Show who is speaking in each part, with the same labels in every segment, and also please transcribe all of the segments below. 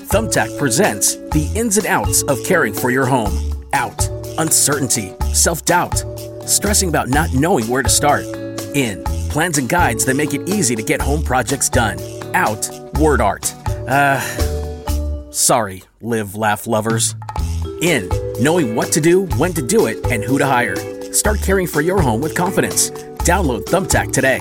Speaker 1: Thumbtack presents the ins and outs of caring for your home. Out, uncertainty, self-doubt, stressing about not knowing where to start. In, plans and guides that make it easy to get home projects done. Out, word art. Sorry, live, laugh lovers. In, knowing what to do, when to do it, and who to hire. Start caring for your home with confidence. Download Thumbtack today.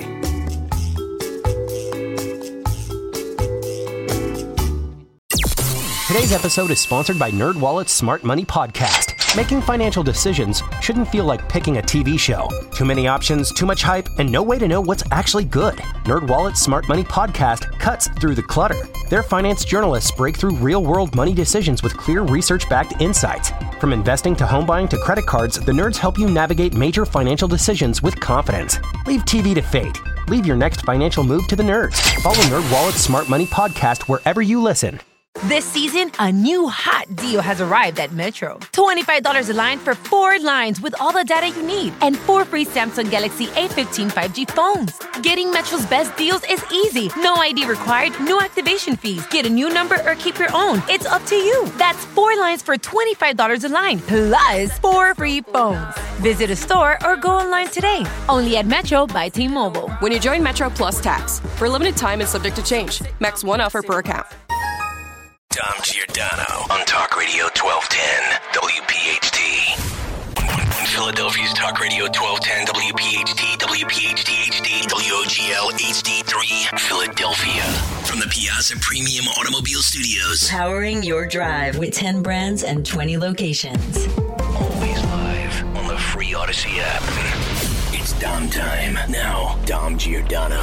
Speaker 2: Today's episode is sponsored by NerdWallet's Smart Money Podcast. Making financial decisions shouldn't feel like picking a TV show. Too many options, too much hype, and no way to know what's actually good. NerdWallet's Smart Money Podcast cuts through the clutter. Their finance journalists break through real-world money decisions with clear research-backed insights. From investing to home buying to credit cards, the nerds help you navigate major financial decisions with confidence. Leave TV to fate. Leave your next financial move to the nerds. Follow NerdWallet's Smart Money Podcast wherever you listen.
Speaker 3: This season, a new hot deal has arrived at Metro. $25 a line for 4 lines with all the data you need and 4 free Samsung Galaxy A15 5G phones. Getting Metro's best deals is easy. No ID required, no activation fees. Get a new number or keep your own. It's up to you. That's 4 lines for $25 a line, plus 4 free phones. Visit a store or go online today. Only at Metro by T-Mobile.
Speaker 4: When you join Metro Plus Tax, for a limited time and subject to change. Max 1 offer per account.
Speaker 5: Dom Giordano on Talk Radio 1210 WPHT. Philadelphia's Talk Radio 1210 WPHT, WPHT HD, WOGL HD3, Philadelphia. From the Piazza Premium Automobile Studios.
Speaker 6: Powering your drive with 10 brands and 20 locations.
Speaker 5: Always live on the free Odyssey app. It's Dom time. Now, Dom Giordano.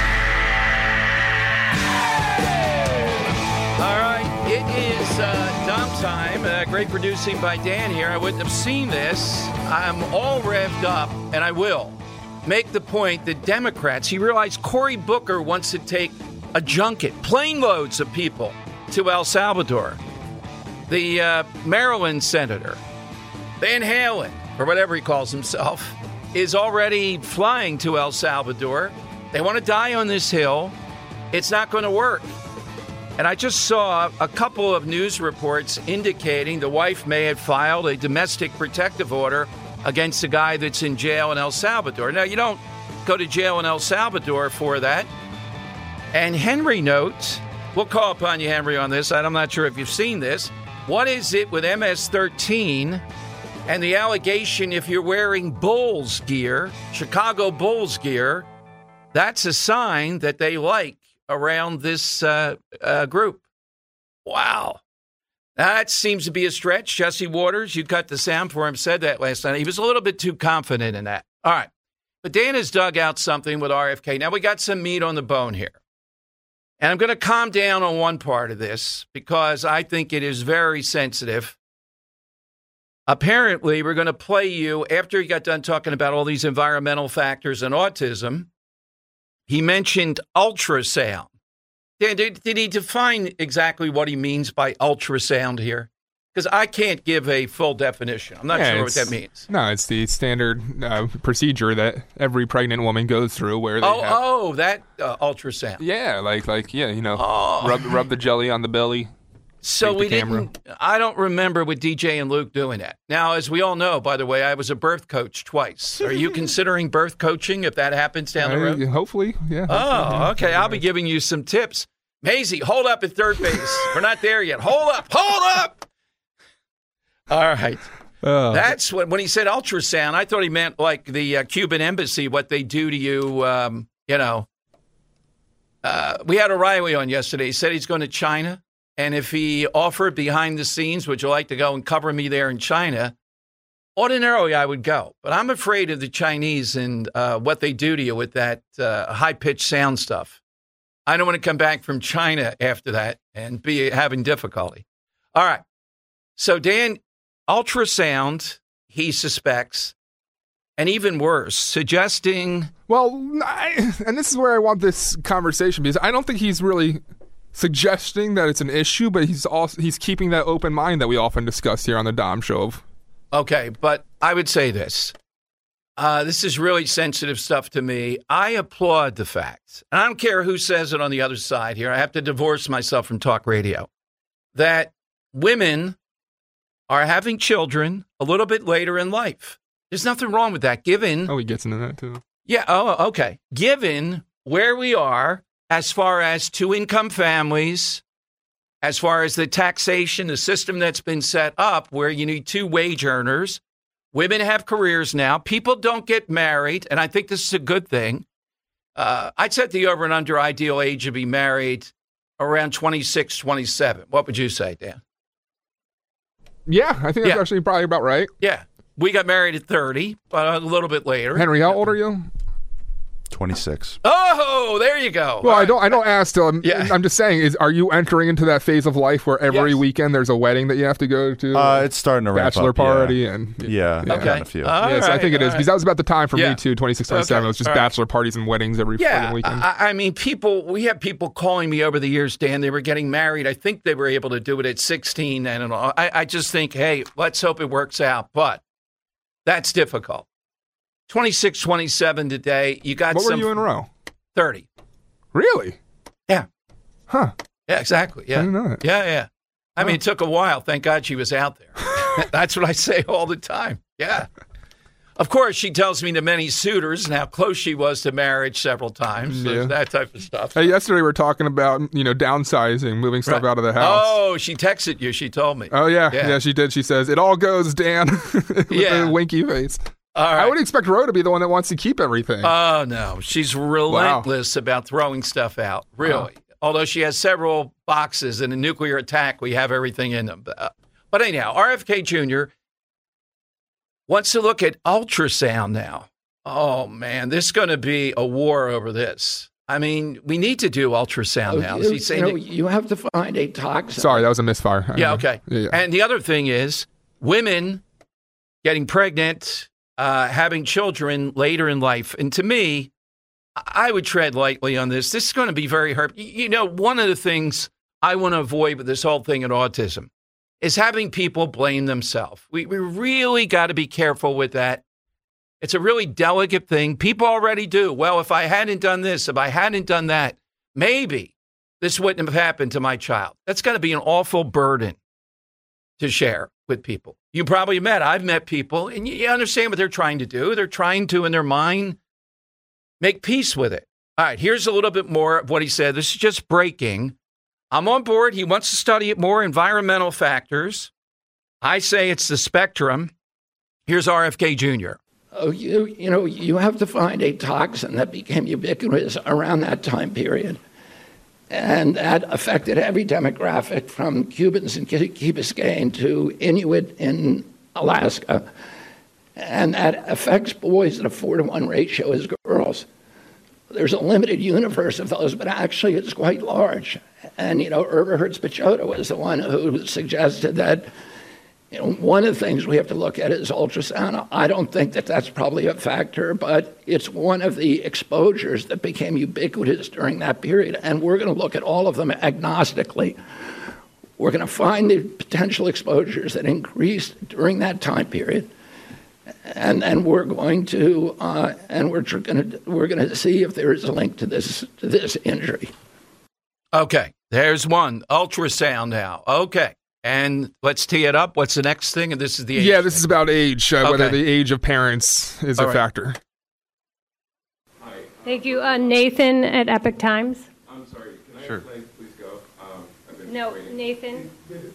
Speaker 7: All right, it is Dom time. Great producing by Dan here. I wouldn't have seen this. I'm all revved up, and I will make the point that Democrats, you realize Cory Booker wants to take a junket, plane loads of people to El Salvador. The Maryland senator, Van Halen, or whatever he calls himself, is already flying to El Salvador. They want to die on this hill. It's not going to work. And I just saw a couple of news reports indicating the wife may have filed a domestic protective order against the guy that's in jail in El Salvador. Now, you don't go to jail in El Salvador for that. And Henry notes, we'll call upon you, Henry, on this. I'm not sure if you've seen this. What is it with MS-13 and the allegation if you're wearing Bulls gear, Chicago Bulls gear, that's a sign that they like around this group. Wow. That seems to be a stretch. Jesse Waters, you cut the sound for him, said that last night. He was a little bit too confident in that. All right. But Dan has dug out something with RFK. Now we got some meat on the bone here. And I'm going to calm down on one part of this because I think it is very sensitive. Apparently, we're going to play you, after he got done talking about all these environmental factors and autism, he mentioned ultrasound. Dan, did he define exactly what he means by ultrasound here? Because I can't give a full definition. I'm not sure what that means.
Speaker 8: No, it's the standard procedure that every pregnant woman goes through where they
Speaker 7: that ultrasound.
Speaker 8: Yeah, rub the jelly on the belly.
Speaker 7: So I don't remember with DJ and Luke doing that. Now, as we all know, by the way, I was a birth coach twice. Are you considering birth coaching if that happens down the road?
Speaker 8: Hopefully, yeah.
Speaker 7: Oh, okay. I'll be giving you some tips. Maisie, hold up at third base. We're not there yet. Hold up. All right. That's when he said ultrasound, I thought he meant like the Cuban embassy, what they do to you, we had O'Reilly on yesterday. He said he's going to China. And if he offered behind the scenes, would you like to go and cover me there in China? Ordinarily, I would go. But I'm afraid of the Chinese and what they do to you with that high-pitched sound stuff. I don't want to come back from China after that and be having difficulty. All right. So, Dan, ultrasound, he suspects, and even worse, suggesting...
Speaker 8: Well, and this is where I want this conversation, because I don't think he's really suggesting that it's an issue, but he's keeping that open mind that we often discuss here on the Dom Show.
Speaker 7: Okay, but I would say this. This is really sensitive stuff to me. I applaud the fact, and I don't care who says it on the other side here. I have to divorce myself from talk radio. that women are having children a little bit later in life. There's nothing wrong with that, given...
Speaker 8: Oh, he gets into that, too.
Speaker 7: Yeah, oh, okay. Given where we are as far as two-income families, as far as the taxation, the system that's been set up where you need two wage earners, women have careers now, people don't get married, and I think this is a good thing. I'd set the over and under ideal age to be married around 26, 27. What would you say, Dan?
Speaker 8: Yeah, I think that's actually probably about right.
Speaker 7: Yeah. We got married at 30, but a little bit later.
Speaker 8: Henry, how old are you?
Speaker 9: 26.
Speaker 7: Oh, there you go.
Speaker 8: Well, I don't ask till I'm just saying, are you entering into that phase of life where every weekend there's a wedding that you have to go to?
Speaker 9: It's starting to ramp up.
Speaker 8: Bachelor party and
Speaker 7: Okay.
Speaker 9: A few.
Speaker 8: So I think it is because that was about the time for me too. 26, 27. It was just
Speaker 7: All
Speaker 8: bachelor parties and weddings every fucking weekend.
Speaker 7: I mean, we have people calling me over the years, Dan. They were getting married. I think they were able to do it at 16 and all. I just think, hey, let's hope it works out. But that's difficult. 26, 27 today. You got
Speaker 8: what were you in a row?
Speaker 7: 30.
Speaker 8: Really?
Speaker 7: Yeah.
Speaker 8: Huh.
Speaker 7: Yeah, exactly. Yeah.
Speaker 8: I didn't know that.
Speaker 7: Yeah. I mean, it took a while. Thank God she was out there. That's what I say all the time. Yeah. Of course, she tells me the many suitors and how close she was to marriage several times. So that type of stuff.
Speaker 8: Hey, yesterday we were talking about, downsizing, moving stuff out of the house.
Speaker 7: Oh, she texted you. She told me.
Speaker 8: Oh, yeah. Yeah, she did. She says, it all goes, Dan, with a winky face.
Speaker 7: All right.
Speaker 8: I would expect Ro to be the one that wants to keep everything.
Speaker 7: Oh, no. She's relentless about throwing stuff out. Really. Wow. Although she has several boxes in a nuclear attack, we have everything in them. But anyhow, RFK Jr. wants to look at ultrasound now. Oh, man, there's going to be a war over this. I mean, we need to do ultrasound now.
Speaker 10: You have to find a toxin.
Speaker 8: Sorry, that was a misfire.
Speaker 7: Yeah, okay. Yeah. And the other thing is women getting pregnant, having children later in life. And to me, I would tread lightly on this. This is going to be very hard. One of the things I want to avoid with this whole thing in autism is having people blame themselves. We really got to be careful with that. It's a really delicate thing. People already do. Well, if I hadn't done this, if I hadn't done that, maybe this wouldn't have happened to my child. That's got to be an awful burden to share with people. I've met people, and you understand what they're trying to do. They're trying to, in their mind, make peace with it. All right, here's a little bit more of what he said. This is just breaking. I'm on board. He wants to study it more, environmental factors. I say it's the spectrum. Here's RFK Jr.
Speaker 10: Oh, you have to find a toxin that became ubiquitous around that time period. And that affected every demographic from Cubans in Key Biscayne to Inuit in Alaska. And that affects boys at a 4-to-1 ratio as girls. There's a limited universe of those, but actually it's quite large. And, Herbert Hertz-Pichota was the one who suggested that, one of the things we have to look at is ultrasound. I don't think that that's probably a factor, but it's one of the exposures that became ubiquitous during that period. And we're going to look at all of them agnostically. We're going to find the potential exposures that increased during that time period. And we're going to we're going to see if there is a link to this injury.
Speaker 7: Okay, there's one ultrasound now. Okay, and let's tee it up. What's the next thing? And this is the age.
Speaker 8: Yeah, this is about age. Whether the age of parents is a factor.
Speaker 11: Thank you, Nathan at Epic Times.
Speaker 12: I'm sorry. Can I please go?
Speaker 11: No, Nathan.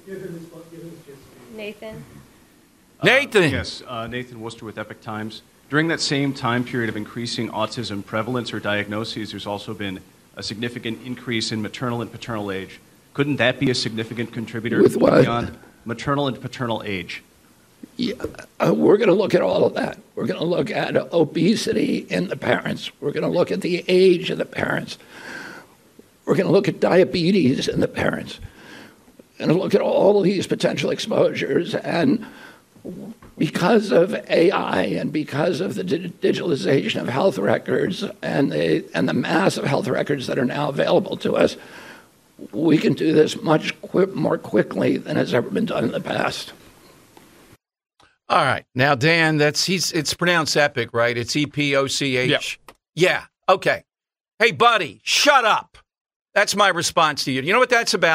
Speaker 11: Nathan.
Speaker 7: Nathan.
Speaker 12: Yes, Nathan Worcester with Epic Times. During that same time period of increasing autism prevalence or diagnoses, there's also been a significant increase in maternal and paternal age. Couldn't that be a significant contributor
Speaker 10: with what?
Speaker 12: Beyond maternal and paternal age?
Speaker 10: Yeah, we're going to look at all of that. We're going to look at obesity in the parents. We're going to look at the age of the parents. We're going to look at diabetes in the parents. We're going to look at all of these potential exposures. And because of AI and because of the digitalization of health records and the mass of health records that are now available to us, we can do this much more quickly than has ever been done in the past.
Speaker 7: All right. Now, Dan, it's pronounced Epic, right? It's EPOCH.
Speaker 8: Yep.
Speaker 7: Yeah. Okay. Hey, buddy, shut up. That's my response to you. You know what that's about?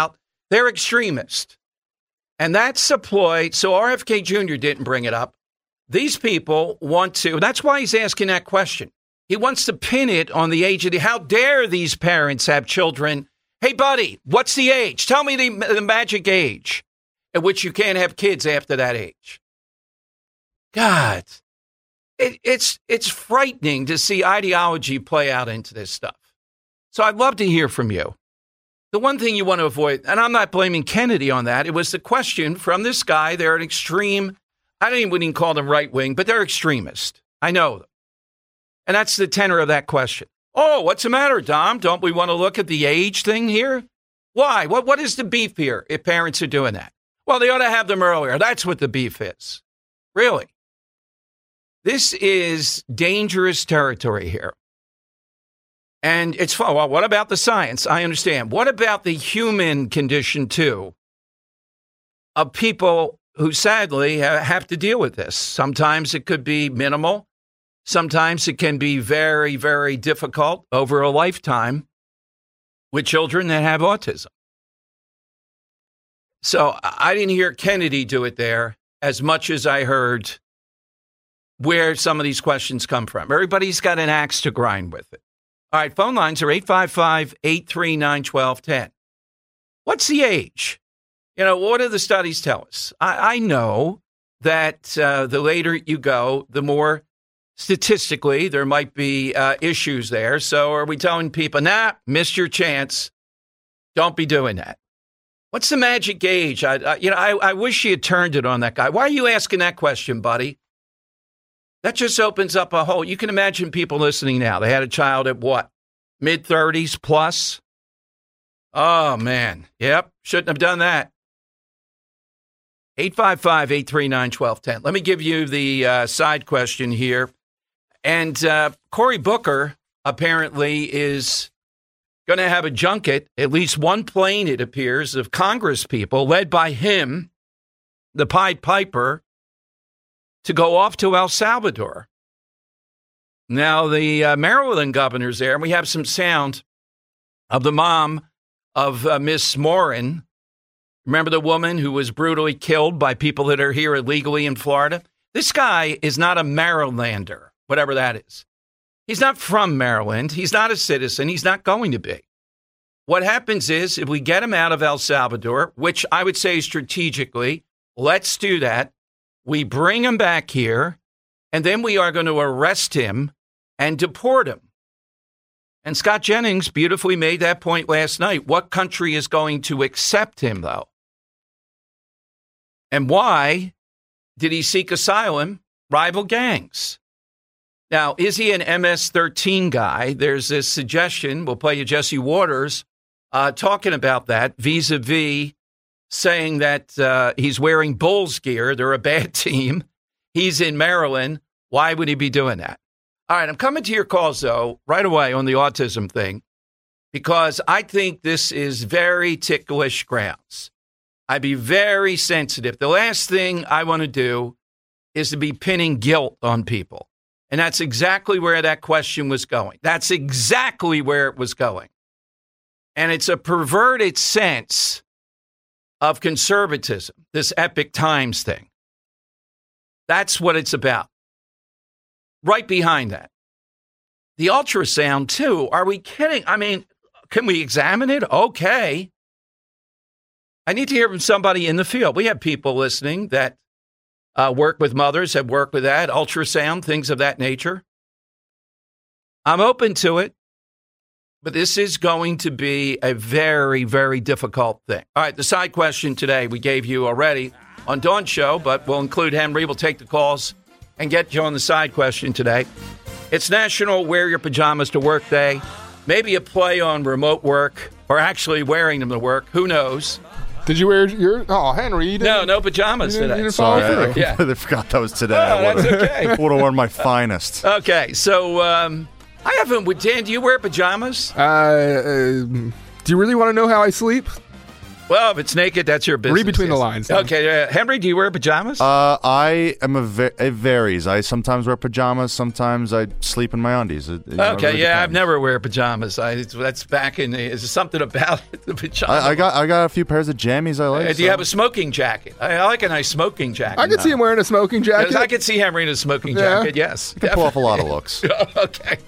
Speaker 7: They're extremists. And that's a ploy. So RFK Jr. didn't bring it up. These people want to. That's why he's asking that question. He wants to pin it on the age of how dare these parents have children? Hey, buddy, what's the age? Tell me the magic age at which you can't have kids after that age. God, it's frightening to see ideology play out into this stuff. So I'd love to hear from you. The one thing you want to avoid, and I'm not blaming Kennedy on that, it was the question from this guy. They're an extreme, I don't even call them right wing, but they're extremist. I know them. And that's the tenor of that question. Oh, what's the matter, Dom? Don't we want to look at the age thing here? Why? What is the beef here if parents are doing that? Well, they ought to have them earlier. That's what the beef is. Really. This is dangerous territory here. And it's fun. Well, what about the science? I understand. What about the human condition, too, of people who sadly have to deal with this? Sometimes it could be minimal. Sometimes it can be very, very difficult over a lifetime with children that have autism. So I didn't hear Kennedy do it there as much as I heard where some of these questions come from. Everybody's got an axe to grind with it. All right, phone lines are 855-839-1210. What's the age? What do the studies tell us? I know that the later you go, the more statistically there might be issues there. So are we telling people, missed your chance. Don't be doing that. What's the magic age? I wish you had turned it on that guy. Why are you asking that question, buddy? That just opens up a whole, you can imagine people listening now. They had a child at what? Mid-30s plus? Oh, man. Yep. Shouldn't have done that. 855-839-1210. Let me give you the side question here. And Cory Booker apparently is going to have a junket, at least one plane, it appears, of Congress people led by him, the Pied Piper, to go off to El Salvador. Now, the Maryland governor's there, and we have some sound of the mom of Miss Morin. Remember the woman who was brutally killed by people that are here illegally in Florida? This guy is not a Marylander, whatever that is. He's not from Maryland. He's not a citizen. He's not going to be. What happens is, if we get him out of El Salvador, which I would say strategically, let's do that. We bring him back here, and then we are going to arrest him and deport him. And Scott Jennings beautifully made that point last night. What country is going to accept him, though? And why did he seek asylum? Rival gangs. Now, is he an MS-13 guy? There's this suggestion. We'll play you Jesse Waters talking about that vis-a-vis saying that he's wearing Bulls gear. They're a bad team. He's in Maryland. Why would he be doing that? All right, I'm coming to your calls, though, right away on the autism thing, because I think this is very ticklish grounds. I'd be very sensitive. The last thing I want to do is to be pinning guilt on people. And that's exactly where that question was going. That's exactly where it was going. And it's a perverted sense of conservatism, this Epic Times thing. That's what it's about. Right behind that. The ultrasound, too. Are we kidding? I mean, can we examine it? Okay. I need to hear from somebody in the field. We have people listening that work with mothers, have worked with that, ultrasound, things of that nature. I'm open to it. But this is going to be a very, very difficult thing. All right, the side question today we gave you already on Dawn's show, but we'll include Henry. We'll take the calls and get you on the side question today. It's National Wear Your Pajamas to Work Day. Maybe a play on remote work or actually wearing them to work. Who knows?
Speaker 8: Did you wear your... Oh, Henry, you didn't...
Speaker 7: No pajamas today.
Speaker 8: You didn't follow through.
Speaker 9: I forgot that was today.
Speaker 7: Oh, that's okay.
Speaker 9: Would have worn my finest.
Speaker 7: Okay, so... I haven't with Dan. Do you wear pajamas?
Speaker 8: Do you really want to know how I sleep?
Speaker 7: Well, if it's naked, that's your business.
Speaker 8: Read between the lines. Then.
Speaker 7: Okay, Henry, do you wear pajamas?
Speaker 9: I am it varies. I sometimes wear pajamas. Sometimes I sleep in my undies.
Speaker 7: Okay,
Speaker 9: really
Speaker 7: yeah,
Speaker 9: depends.
Speaker 7: I've never wear pajamas. That's back in the. Is there something about the pajamas?
Speaker 9: I got a few pairs of jammies I like.
Speaker 7: Do you have a smoking jacket? I like a nice smoking jacket.
Speaker 8: I could see him wearing a smoking jacket.
Speaker 7: I could see Henry in a smoking jacket. Yes,
Speaker 9: you can pull off a lot of looks.
Speaker 7: Okay.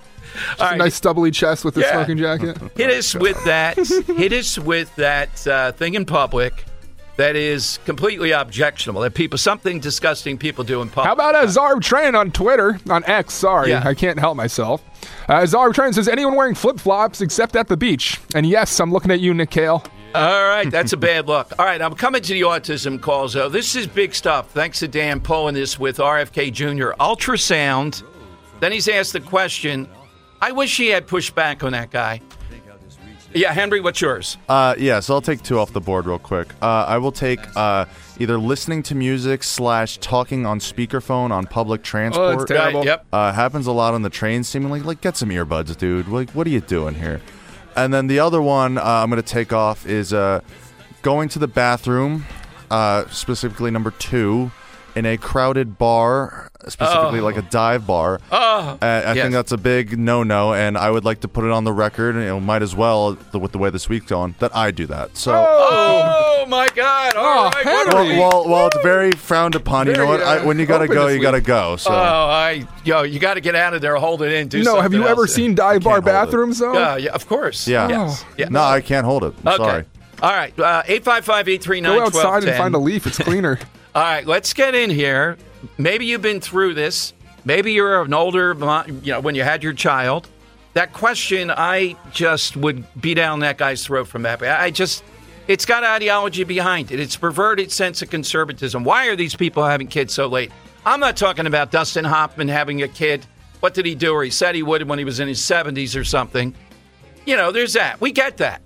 Speaker 8: A nice stubbly chest with the smoking jacket.
Speaker 7: Hit us with that. Hit us with that thing in public that is completely objectionable. That something disgusting people do in public.
Speaker 8: How about Zarb Tran on Twitter, on X? Sorry, I can't help myself. Zarb Tran says, anyone wearing flip-flops except at the beach? And yes, I'm looking at you, Nick Kale.
Speaker 7: All right, that's a bad look. All right, I'm coming to the autism calls, though. This is big stuff. Thanks to Dan pulling this with RFK Jr. Ultrasound. Then he's asked the question, I wish he had pushed back on that guy. Yeah, Henry, what's yours?
Speaker 9: So I'll take two off the board real quick. I will take either listening to music / talking on speakerphone on public transport.
Speaker 8: Oh, it's terrible.
Speaker 7: Right, yep.
Speaker 9: Happens a lot on the train, seemingly. Like, get some earbuds, dude. Like, what are you doing here? And then the other one I'm going to take off is going to the bathroom, specifically number 2, in a crowded bar, specifically like a dive bar. I think that's a big no-no, and I would like to put it on the record, and might as well, with the way this week's going, that I do that. So,
Speaker 7: oh my God! All right,
Speaker 9: well, it's very frowned upon. You know what? When you gotta go, you gotta go. So,
Speaker 7: you got to get out of there, hold it in, do
Speaker 8: No,
Speaker 7: something
Speaker 8: have you
Speaker 7: else.
Speaker 8: ever seen dive bar bathrooms, though?
Speaker 7: Yeah, of course.
Speaker 9: Yeah.
Speaker 7: Yes. Yeah.
Speaker 9: No, I can't hold it. I'm sorry.
Speaker 7: All right, 855-839-1210.
Speaker 8: Go outside and find a leaf. It's cleaner.
Speaker 7: All right, let's get in here. Maybe you've been through this. Maybe you're an older, when you had your child. That question, I just would beat down that guy's throat from that. It's got ideology behind it. It's perverted sense of conservatism. Why are these people having kids so late? I'm not talking about Dustin Hoffman having a kid. What did he do? Or he said he would when he was in his 70s or something. There's that. We get that.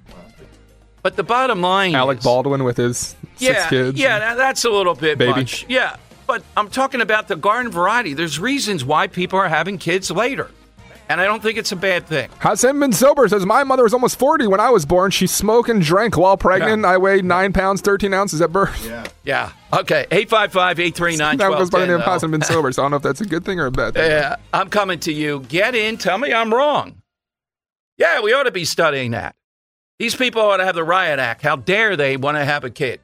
Speaker 7: But the bottom line
Speaker 8: Alec Baldwin with his 6 kids.
Speaker 7: Yeah, that's a little bit
Speaker 8: Baby.
Speaker 7: much. Yeah, but I'm talking about the garden variety. There's reasons why people are having kids later. And I don't think it's a bad thing.
Speaker 8: Hassan bin Sober says, my mother was almost 40 when I was born. She smoked and drank while pregnant. I weighed 9 pounds, 13 ounces at birth.
Speaker 7: Yeah. Okay, 855-839-1210.
Speaker 8: That goes by the name of Hassan bin Sober, so I don't know if that's a good thing or a bad thing.
Speaker 7: Yeah, I'm coming to you. Get in. Tell me I'm wrong. Yeah, we ought to be studying that. These people ought to have the riot act. How dare they want to have a kid?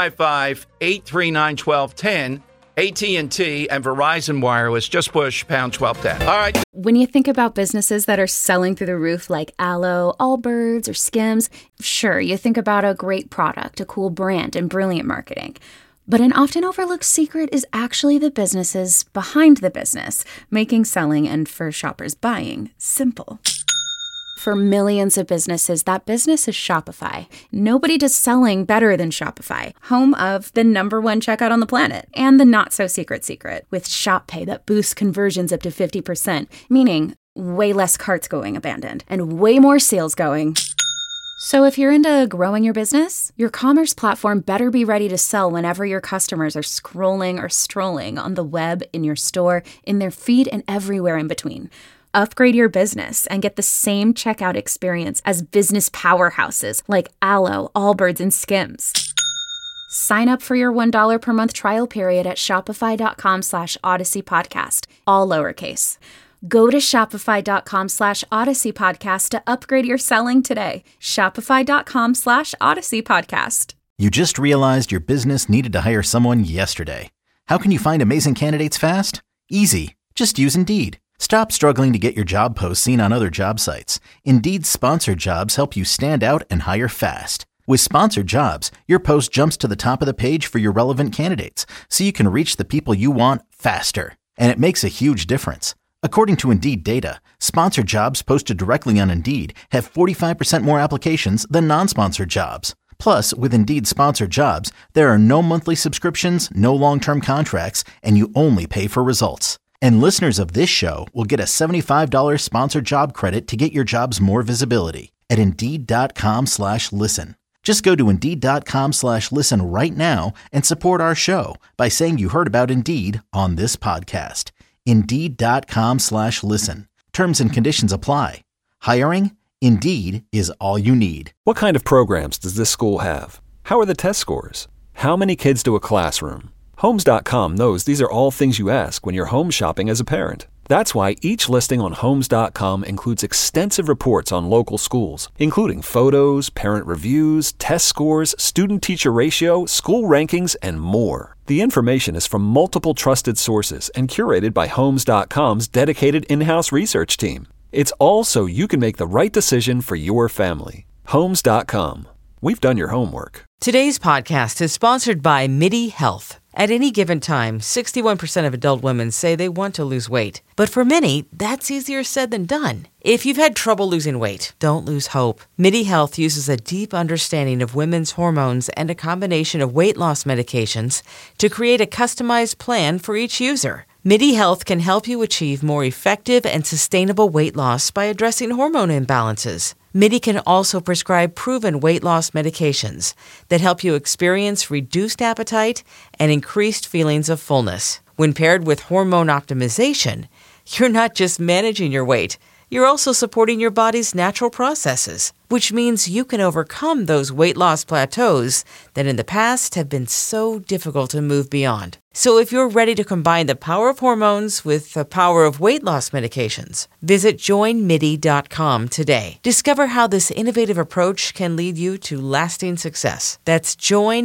Speaker 7: 855-839-1210, AT&T, and Verizon Wireless. Just push pound 1210. All right.
Speaker 13: When you think about businesses that are selling through the roof like Aloe, Allbirds, or Skims, sure, you think about a great product, a cool brand, and brilliant marketing. But an often overlooked secret is actually the businesses behind the business, making selling and for shoppers buying simple. For millions of businesses, that business is Shopify. Nobody does selling better than Shopify, home of the #1 checkout on the planet and the not-so-secret secret with Shop Pay that boosts conversions up to 50%, meaning way less carts going abandoned and way more sales going. So if you're into growing your business, your commerce platform better be ready to sell whenever your customers are scrolling or strolling on the web, in your store, in their feed, and everywhere in between. Upgrade your business and get the same checkout experience as business powerhouses like Aloe, Allbirds, and Skims. Sign up for your $1 per month trial period at shopify.com/Odyssey Podcast, all lowercase. Go to shopify.com/Odyssey Podcast to upgrade your selling today. Shopify.com/Odyssey Podcast.
Speaker 14: You just realized your business needed to hire someone yesterday. How can you find amazing candidates fast? Easy. Just use Indeed. Stop struggling to get your job posts seen on other job sites. Indeed's sponsored jobs help you stand out and hire fast. With sponsored jobs, your post jumps to the top of the page for your relevant candidates, so you can reach the people you want faster. And it makes a huge difference. According to Indeed data, sponsored jobs posted directly on Indeed have 45% more applications than non-sponsored jobs. Plus, with Indeed sponsored jobs, there are no monthly subscriptions, no long-term contracts, and you only pay for results. And listeners of this show will get a $75 sponsored job credit to get your jobs more visibility at Indeed.com/listen. Just go to Indeed.com/listen right now and support our show by saying you heard about Indeed on this podcast. Indeed.com/listen. Terms and conditions apply. Hiring? Indeed is all you need.
Speaker 15: What kind of programs does this school have? How are the test scores? How many kids do a classroom? Homes.com knows these are all things you ask when you're home shopping as a parent. That's why each listing on Homes.com includes extensive reports on local schools, including photos, parent reviews, test scores, student-teacher ratio, school rankings, and more. The information is from multiple trusted sources and curated by Homes.com's dedicated in-house research team. It's all so you can make the right decision for your family. Homes.com. We've done your homework.
Speaker 16: Today's podcast is sponsored by MIDI Health. At any given time, 61% of adult women say they want to lose weight. But for many, that's easier said than done. If you've had trouble losing weight, don't lose hope. MIDI Health uses a deep understanding of women's hormones and a combination of weight loss medications to create a customized plan for each user. MIDI Health can help you achieve more effective and sustainable weight loss by addressing hormone imbalances. MIDI can also prescribe proven weight loss medications that help you experience reduced appetite and increased feelings of fullness. When paired with hormone optimization, you're not just managing your weight, you're also supporting your body's natural processes, which means you can overcome those weight loss plateaus that in the past have been so difficult to move beyond. So if you're ready to combine the power of hormones with the power of weight loss medications, visit joinmidi.com today. Discover how this innovative approach can lead you to lasting success. That's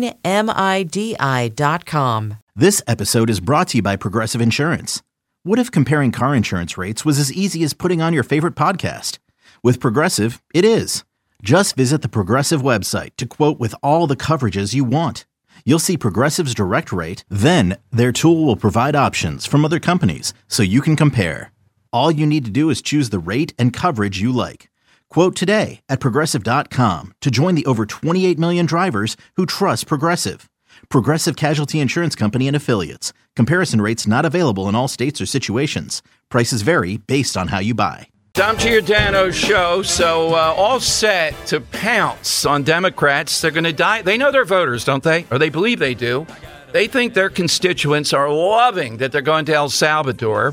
Speaker 16: joinmidi.com.
Speaker 14: This episode is brought to you by Progressive Insurance. What if comparing car insurance rates was as easy as putting on your favorite podcast? With Progressive, it is. Just visit the Progressive website to quote with all the coverages you want. You'll see Progressive's direct rate, then their tool will provide options from other companies so you can compare. All you need to do is choose the rate and coverage you like. Quote today at Progressive.com to join the over 28 million drivers who trust Progressive. Progressive Casualty Insurance Company and Affiliates. Comparison rates not available in all states or situations. Prices vary based on how you buy.
Speaker 7: Dom Giordano show, so all set to pounce on Democrats. They're going to die. They know their voters, don't they? Or they believe they do. They think their constituents are loving that they're going to El Salvador.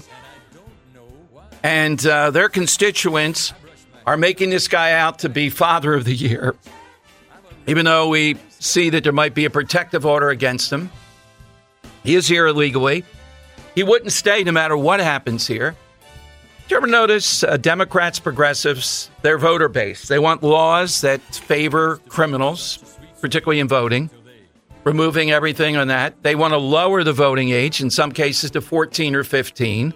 Speaker 7: And their constituents are making this guy out to be Father of the Year. Even though we see that there might be a protective order against him. He is here illegally. He wouldn't stay no matter what happens here. Do you ever notice Democrats, progressives, their voter base? They want laws that favor criminals, particularly in voting, removing everything on that. They want to lower the voting age, in some cases to 14 or 15.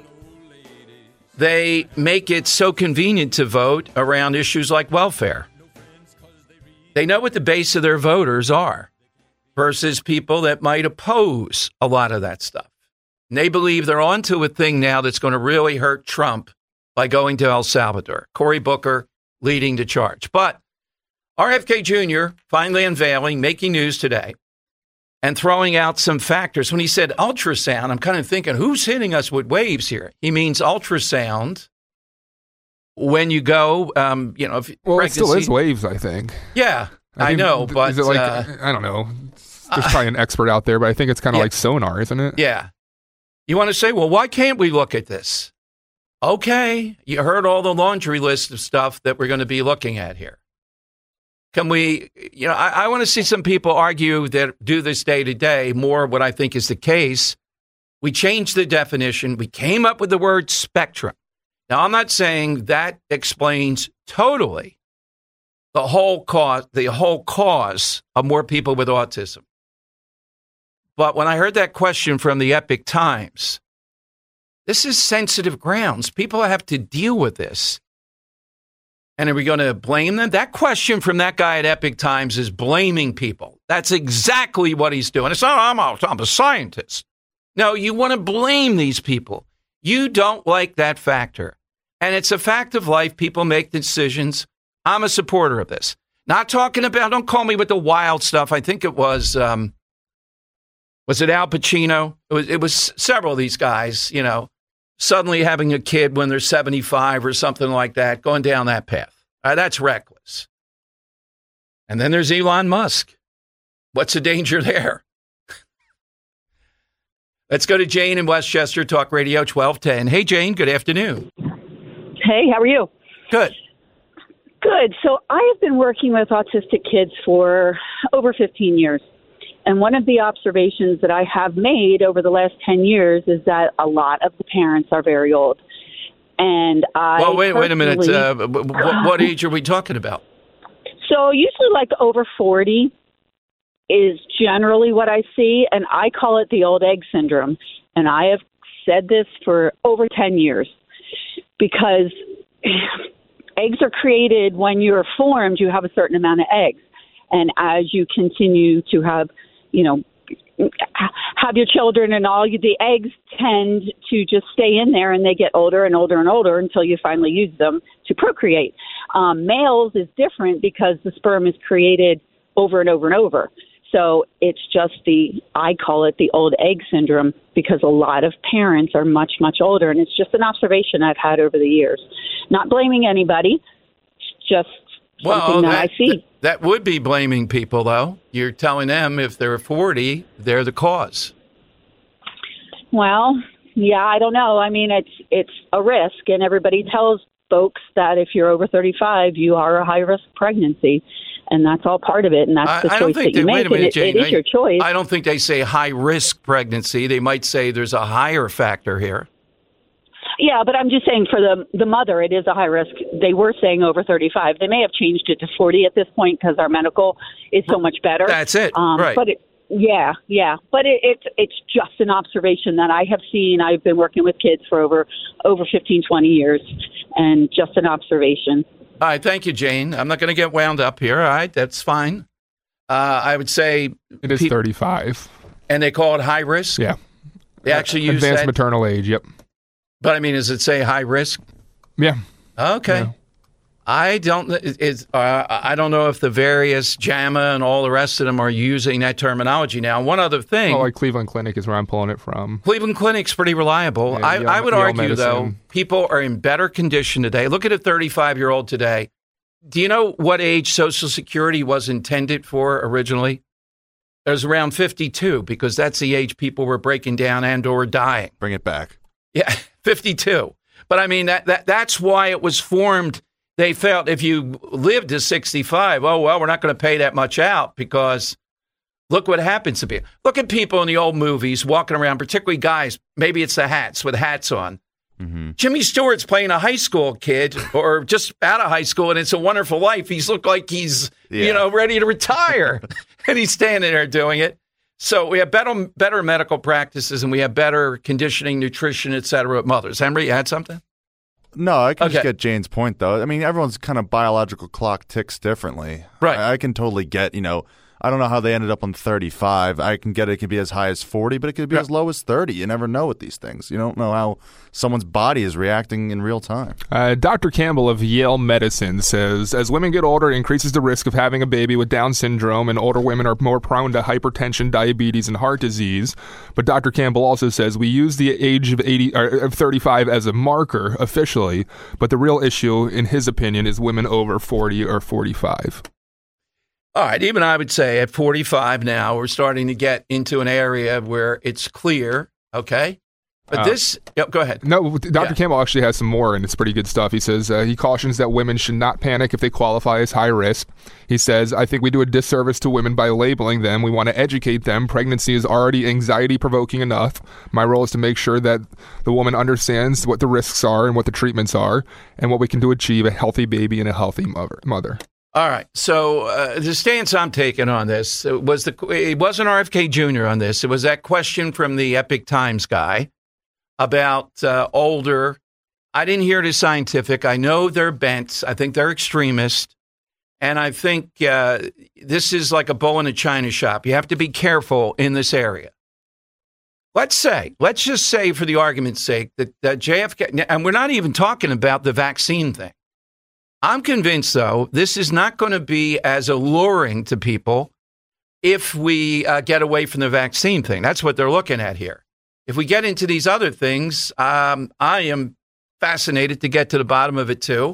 Speaker 7: They make it so convenient to vote around issues like welfare. They know what the base of their voters are versus people that might oppose a lot of that stuff. And they believe they're onto a thing now that's going to really hurt Trump by going to El Salvador. Cory Booker leading the charge. But RFK Jr. finally unveiling, making news today, and throwing out some factors. When he said ultrasound, I'm kind of thinking, who's hitting us with waves here? He means ultrasound. When you go, if
Speaker 8: well, it still is waves, I think.
Speaker 7: Yeah, I know, but
Speaker 8: is it like I don't know. There's probably an expert out there, but I think it's kind of like sonar, isn't it?
Speaker 7: Yeah. You want to say, well, why can't we look at this? Okay, you heard all the laundry list of stuff that we're going to be looking at here. Can we? I want to see some people argue that do this day to day. More what I think is the case. We changed the definition. We came up with the word spectrum. Now, I'm not saying that explains totally the whole cause of more people with autism. But when I heard that question from the Epoch Times, this is sensitive grounds. People have to deal with this. And are we going to blame them? That question from that guy at Epoch Times is blaming people. That's exactly what he's doing. It's not, I'm a scientist. No, you want to blame these people. You don't like that factor. And it's a fact of life. People make decisions. I'm a supporter of this. Not talking about, don't call me with the wild stuff. I think it was it Al Pacino? It was several of these guys, suddenly having a kid when they're 75 or something like that, going down that path. That's reckless. And then there's Elon Musk. What's the danger there? Let's go to Jane in Westchester, Talk Radio 1210. Hey, Jane, good afternoon.
Speaker 17: Hey, how are you?
Speaker 7: Good.
Speaker 17: Good. So I have been working with autistic kids for over 15 years. And one of the observations that I have made over the last 10 years is that a lot of the parents are very old. And
Speaker 7: Well, wait a minute. What age are we talking about?
Speaker 17: So usually like over 40 is generally what I see, and I call it the old egg syndrome. And I have said this for over 10 years because eggs are created when you're formed, you have a certain amount of eggs. And as you continue to have your children and all, the eggs tend to just stay in there, and they get older and older and older until you finally use them to procreate. Males is different because the sperm is created over and over and over. So it's just I call it the old egg syndrome because a lot of parents are much, much older. And it's just an observation I've had over the years. Not blaming anybody, just something that I see.
Speaker 7: That would be blaming people, though. You're telling them if they're 40, they're the cause.
Speaker 17: Well, yeah, I don't know. I mean, it's a risk, and everybody tells folks that if you're over 35, you are a high-risk pregnancy, and that's all part of it, and that's the choice that you make,
Speaker 7: wait a minute,
Speaker 17: and
Speaker 7: Jane,
Speaker 17: it is your choice.
Speaker 7: I don't think they say high-risk pregnancy. They might say there's a higher factor here.
Speaker 17: Yeah, but I'm just saying for the mother, it is a high risk. They were saying over 35. They may have changed it to 40 at this point because our medical is so much better.
Speaker 7: That's it, right.
Speaker 17: But But it's just an observation that I have seen. I've been working with kids for over 15, 20 years, and just an observation.
Speaker 7: All right, thank you, Jane. I'm not going to get wound up here. All right, that's fine. I would say
Speaker 8: it is 35.
Speaker 7: And they call it high risk?
Speaker 8: Yeah.
Speaker 7: They actually use
Speaker 8: advanced maternal age, yep.
Speaker 7: But, I mean, does it say high risk?
Speaker 8: Yeah.
Speaker 7: Okay. Yeah. I don't know if the various JAMA and all the rest of them are using that terminology now. One other thing.
Speaker 8: Like Cleveland Clinic is where I'm pulling it from.
Speaker 7: Cleveland Clinic's pretty reliable. Yeah, I would argue, medicine. Though, people are in better condition today. Look at a 35-year-old today. Do you know what age Social Security was intended for originally? It was around 52 because that's the age people were breaking down and or dying.
Speaker 9: Bring it back.
Speaker 7: Yeah, 52. But I mean, that's why it was formed. They felt if you lived to 65, we're not going to pay that much out because look what happens to people. Look at people in the old movies walking around, particularly guys. Maybe it's the hats with hats on. Mm-hmm. Jimmy Stewart's playing a high school kid or just out of high school, and It's a Wonderful Life. He's looked like he's, ready to retire, and he's standing there doing it. So we have better medical practices, and we have better conditioning, nutrition, et cetera, with mothers. Henry, you had something?
Speaker 9: No, I can just get Jane's point, though. I mean, everyone's kind of biological clock ticks differently.
Speaker 7: Right.
Speaker 9: I can totally get, I don't know how they ended up on 35. I can get it could be as high as 40, but it could be as low as 30. You never know with these things. You don't know how someone's body is reacting in real time.
Speaker 8: Dr. Campbell of Yale Medicine says, as women get older, it increases the risk of having a baby with Down syndrome, and older women are more prone to hypertension, diabetes, and heart disease. But Dr. Campbell also says we use the age of 35 as a marker officially, but the real issue, in his opinion, is women over 40 or 45.
Speaker 7: All right, even I would say at 45 now, we're starting to get into an area where it's clear, okay? But go ahead.
Speaker 8: No, Dr. Campbell actually has some more, and it's pretty good stuff. He says he cautions that women should not panic if they qualify as high risk. He says, I think we do a disservice to women by labeling them. We want to educate them. Pregnancy is already anxiety-provoking enough. My role is to make sure that the woman understands what the risks are and what the treatments are and what we can do to achieve a healthy baby and a healthy mother.
Speaker 7: All right. So the stance I'm taking on this it wasn't RFK Jr. on this. It was that question from the Epic Times guy about older. I didn't hear it as scientific. I know they're bent. I think they're extremist. And I think this is like a bull in a china shop. You have to be careful in this area. Let's just say for the argument's sake that JFK, and we're not even talking about the vaccine thing. I'm convinced, though, this is not going to be as alluring to people if we get away from the vaccine thing. That's what they're looking at here. If we get into these other things, I am fascinated to get to the bottom of it, too.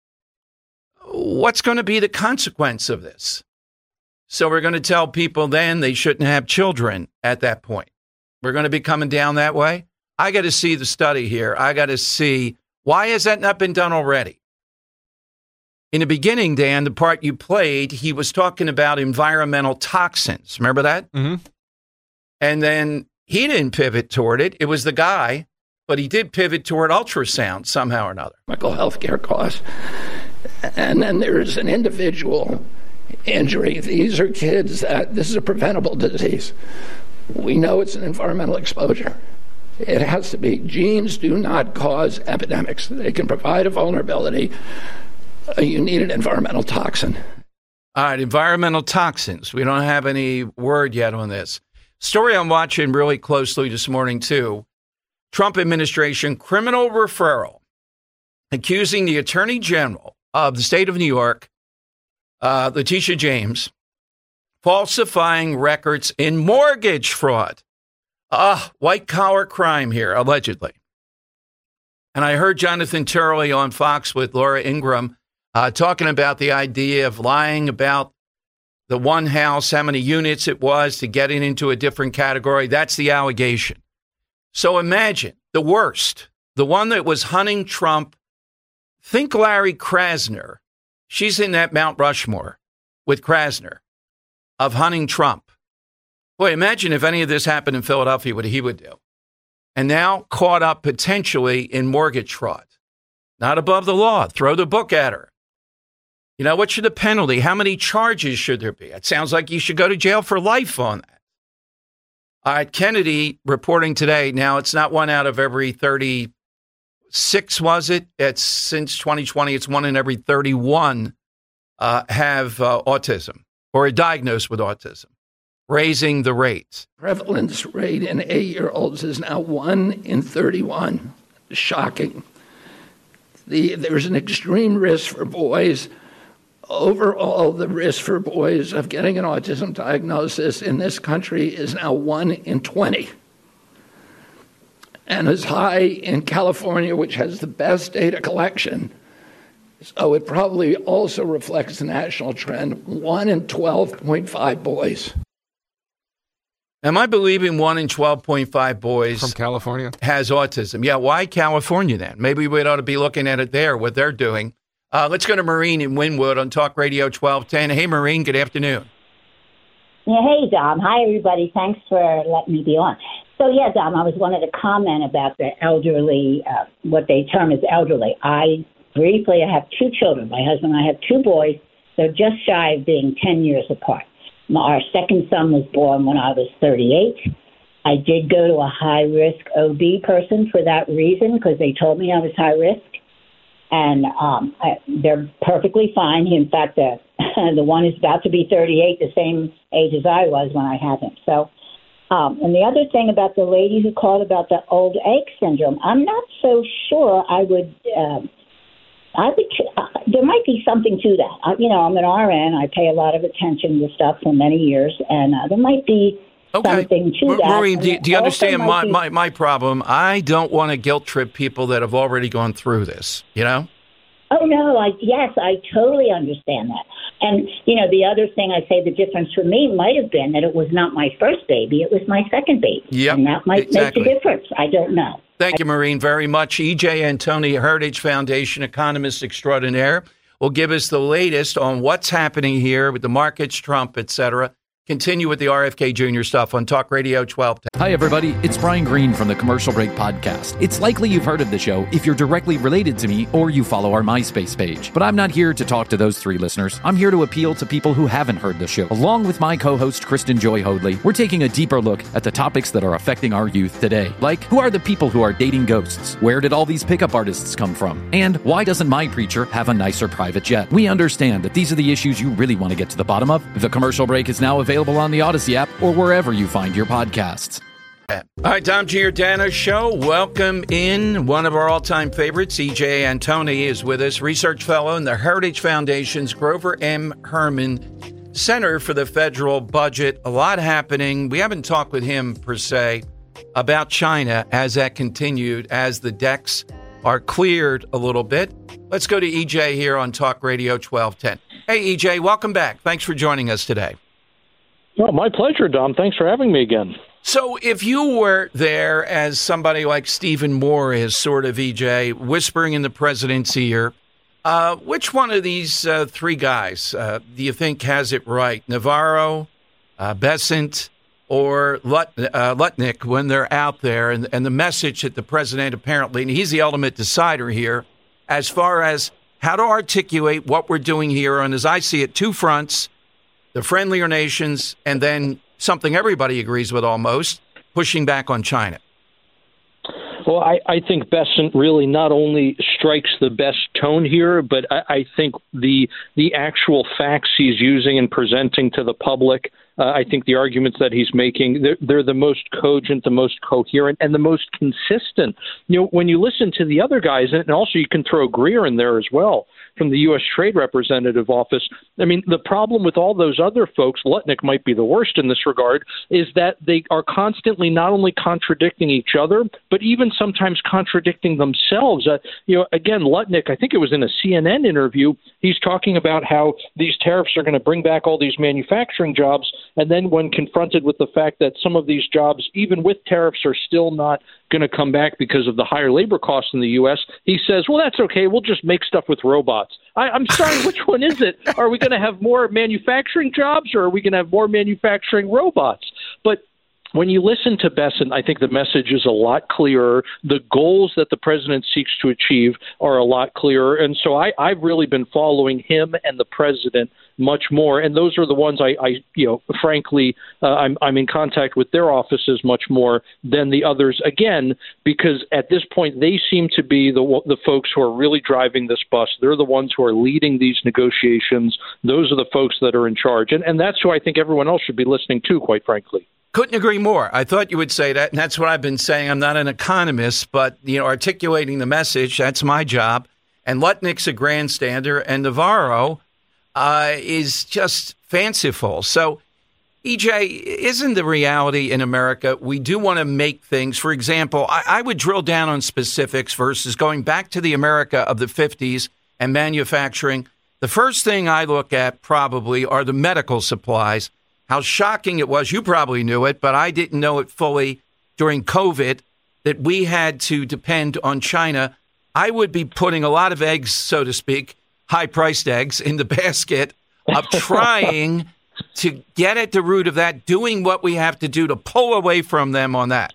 Speaker 7: What's going to be the consequence of this? So we're going to tell people then they shouldn't have children at that point. We're going to be coming down that way. I got to see the study here. I got to see, why has that not been done already? In the beginning, Dan, the part you played, he was talking about environmental toxins. Remember that?
Speaker 8: Mm-hmm.
Speaker 7: And then he didn't pivot toward it. It was the guy, but he did pivot toward ultrasound somehow or another.
Speaker 10: Medical health care costs. And then there's an individual injury. These are kids that this is a preventable disease. We know it's an environmental exposure. It has to be. Genes do not cause epidemics. They can provide a vulnerability. You need an environmental toxin.
Speaker 7: All right, environmental toxins. We don't have any word yet on this. Story I'm watching really closely this morning, too. Trump administration criminal referral accusing the Attorney General of the state of New York, Letitia James, falsifying records in mortgage fraud. White-collar crime here, allegedly. And I heard Jonathan Turley on Fox with Laura Ingraham talking about the idea of lying about the one house, how many units it was to get it into a different category. That's the allegation. So imagine the worst, the one that was hunting Trump. Think Larry Krasner. She's in that Mount Rushmore with Krasner of hunting Trump. Boy, imagine if any of this happened in Philadelphia, what he would do. And now caught up potentially in mortgage fraud. Not above the law. Throw the book at her. You know, what should the penalty? How many charges should there be? It sounds like you should go to jail for life on that. All right, Kennedy reporting today. Now, it's not one out of every 36, was it? It's since 2020, it's one in every 31 have autism or are diagnosed with autism, raising the rates.
Speaker 10: Prevalence rate in 8-year-olds is now 1 in 31. Shocking. There's an extreme risk for boys. Overall, the risk for boys of getting an autism diagnosis in this country is now 1 in 20. And as high in California, which has the best data collection. So it probably also reflects the national trend, 1 in 12.5 boys.
Speaker 7: Am I believing 1 in 12.5 boys
Speaker 8: from California
Speaker 7: has autism? Yeah, why California then? Maybe we ought to be looking at it there, what they're doing. Let's go to Maureen in Wynwood on Talk Radio 1210. Hey, Maureen, good afternoon.
Speaker 18: Yeah, hey, Dom. Hi, everybody. Thanks for letting me be on. So, yeah, Dom, I was wanted to comment about the elderly, what they term as elderly. I have 2 children. My husband and I have 2 boys. They're just shy of being 10 years apart. Our second son was born when I was 38. I did go to a high-risk OB person for that reason because they told me I was high risk. And they're perfectly fine. In fact, the one is about to be 38, the same age as I was when I had him. So, and the other thing about the lady who called about the old ache syndrome, I'm not so sure there might be something to that. I'm an RN. I pay a lot of attention to stuff for many years, and there might be something to that.
Speaker 7: Maureen, do you understand my problem? I don't want to guilt trip people that have already gone through this, you know?
Speaker 18: Oh, no. Yes, I totally understand that. And, the other thing I say the difference for me might have been that it was not my first baby. It was my second baby.
Speaker 7: Yep,
Speaker 18: and that might make a difference. I don't know.
Speaker 7: Thank you, Maureen, very much. E.J. Antoni, Heritage Foundation economist extraordinaire, will give us the latest on what's happening here with the markets, Trump, et cetera. Continue with the RFK Jr. stuff on Talk Radio 1210.
Speaker 19: Hi, everybody. It's Brian Green from the Commercial Break Podcast. It's likely you've heard of the show if you're directly related to me or you follow our MySpace page. But I'm not here to talk to those 3 listeners. I'm here to appeal to people who haven't heard the show. Along with my co-host, Kristen Joy Hoadley, we're taking a deeper look at the topics that are affecting our youth today. Like, who are the people who are dating ghosts? Where did all these pickup artists come from? And why doesn't my preacher have a nicer private jet? We understand that these are the issues you really want to get to the bottom of. The Commercial Break is now available on the Odyssey app or wherever you find your podcasts.
Speaker 7: All right, Dom Giordano Show. Welcome in. One of our all-time favorites, E.J. Antoni, is with us, research fellow in the Heritage Foundation's Grover M. Herman Center for the Federal Budget. A lot happening. We haven't talked with him, per se, about China as that continued, as the decks are cleared a little bit. Let's go to E.J. here on Talk Radio 1210. Hey, E.J., welcome back. Thanks for joining us today.
Speaker 20: Oh, my pleasure, Dom. Thanks for having me again.
Speaker 7: So if you were there as somebody like Stephen Moore is sort of, EJ, whispering in the president's ear, Which one of these three guys do you think has it right? Navarro, Bessent, or Lutnick when they're out there? And the message that the president apparently, and he's the ultimate decider here, as far as how to articulate what we're doing here on, as I see it, two fronts, the friendlier nations, and then something everybody agrees with almost, pushing back on China.
Speaker 20: Well, I think Bessent really not only strikes the best tone here, but I think the actual facts he's using and presenting to the public, I think the arguments that he's making, they're the most cogent, the most coherent, and the most consistent. You know, when you listen to the other guys, and also you can throw Greer in there as well, from the U.S. Trade Representative Office. I mean, the problem with all those other folks, Lutnick might be the worst in this regard, is that they are constantly not only contradicting each other, but even sometimes contradicting themselves. Again, Lutnick, I think it was in a CNN interview, he's talking about how these tariffs are going to bring back all these manufacturing jobs, and then when confronted with the fact that some of these jobs, even with tariffs, are still not going to come back because of the higher labor costs in the U.S., he says, well, that's okay. We'll just make stuff with robots. I'm sorry, which one is it? Are we going to have more manufacturing jobs, or are we going to have more manufacturing robots? But when you listen to Bessent, I think the message is a lot clearer. The goals that the president seeks to achieve are a lot clearer. And so I've really been following him and the president much more. And those are the ones frankly, I'm in contact with their offices much more than the others, again, because at this point they seem to be the folks who are really driving this bus. They're the ones who are leading these negotiations. Those are the folks that are in charge. And that's who I think everyone else should be listening to, quite frankly.
Speaker 7: Couldn't agree more. I thought you would say that, and that's what I've been saying. I'm not an economist, but articulating the message, that's my job. And Lutnick's a grandstander, and Navarro is just fanciful. So, EJ, isn't the reality in America we do want to make things, for example, I would drill down on specifics versus going back to the America of the 50s and manufacturing. The first thing I look at probably are the medical supplies. How shocking it was. You probably knew it, but I didn't know it fully during COVID that we had to depend on China. I would be putting a lot of eggs, so to speak, high-priced eggs in the basket of trying to get at the root of that, doing what we have to do to pull away from them on that.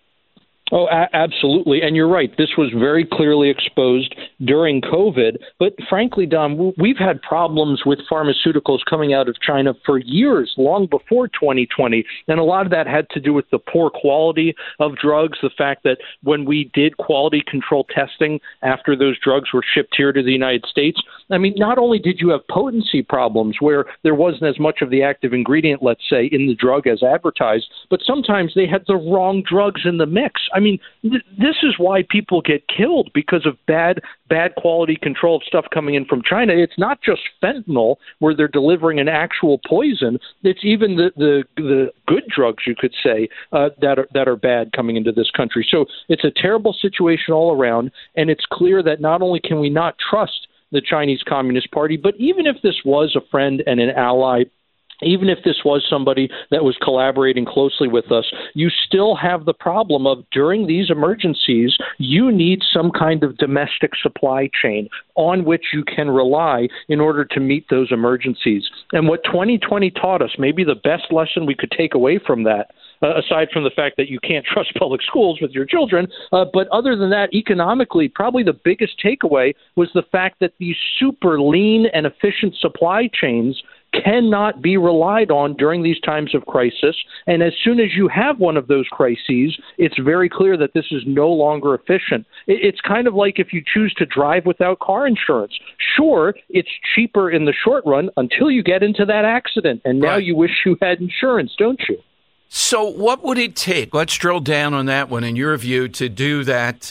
Speaker 20: Oh, absolutely. And you're right. This was very clearly exposed during COVID. But frankly, Dom, we've had problems with pharmaceuticals coming out of China for years, long before 2020. And a lot of that had to do with the poor quality of drugs, the fact that when we did quality control testing after those drugs were shipped here to the United States, I mean, not only did you have potency problems where there wasn't as much of the active ingredient, let's say, in the drug as advertised, but sometimes they had the wrong drugs in the mix. I mean, this is why people get killed, because of bad quality control of stuff coming in from China. It's not just fentanyl where they're delivering an actual poison. It's even the good drugs, you could say, that are bad coming into this country. So it's a terrible situation all around, and it's clear that not only can we not trust the Chinese Communist Party, but even if this was a friend and an ally, even if this was somebody that was collaborating closely with us, you still have the problem of during these emergencies, you need some kind of domestic supply chain on which you can rely in order to meet those emergencies. And what 2020 taught us, maybe the best lesson we could take away from that, aside from the fact that you can't trust public schools with your children. But other than that, economically, probably the biggest takeaway was the fact that these super lean and efficient supply chains cannot be relied on during these times of crisis. And as soon as you have one of those crises, it's very clear that this is no longer efficient. It's kind of like if you choose to drive without car insurance. Sure, it's cheaper in the short run until you get into that accident. And now you wish you had insurance, don't you?
Speaker 7: So what would it take? Let's drill down on that one in your view to do that.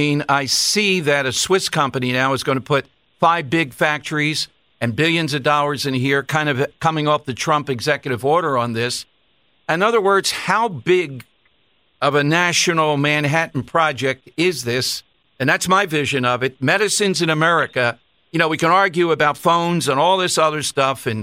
Speaker 7: I see that a Swiss company now is going to put 5 big factories and billions of dollars in here, kind of coming off the Trump executive order on this. In other words, how big of a national Manhattan project is this? And that's my vision of it. Medicines in America, we can argue about phones and all this other stuff and,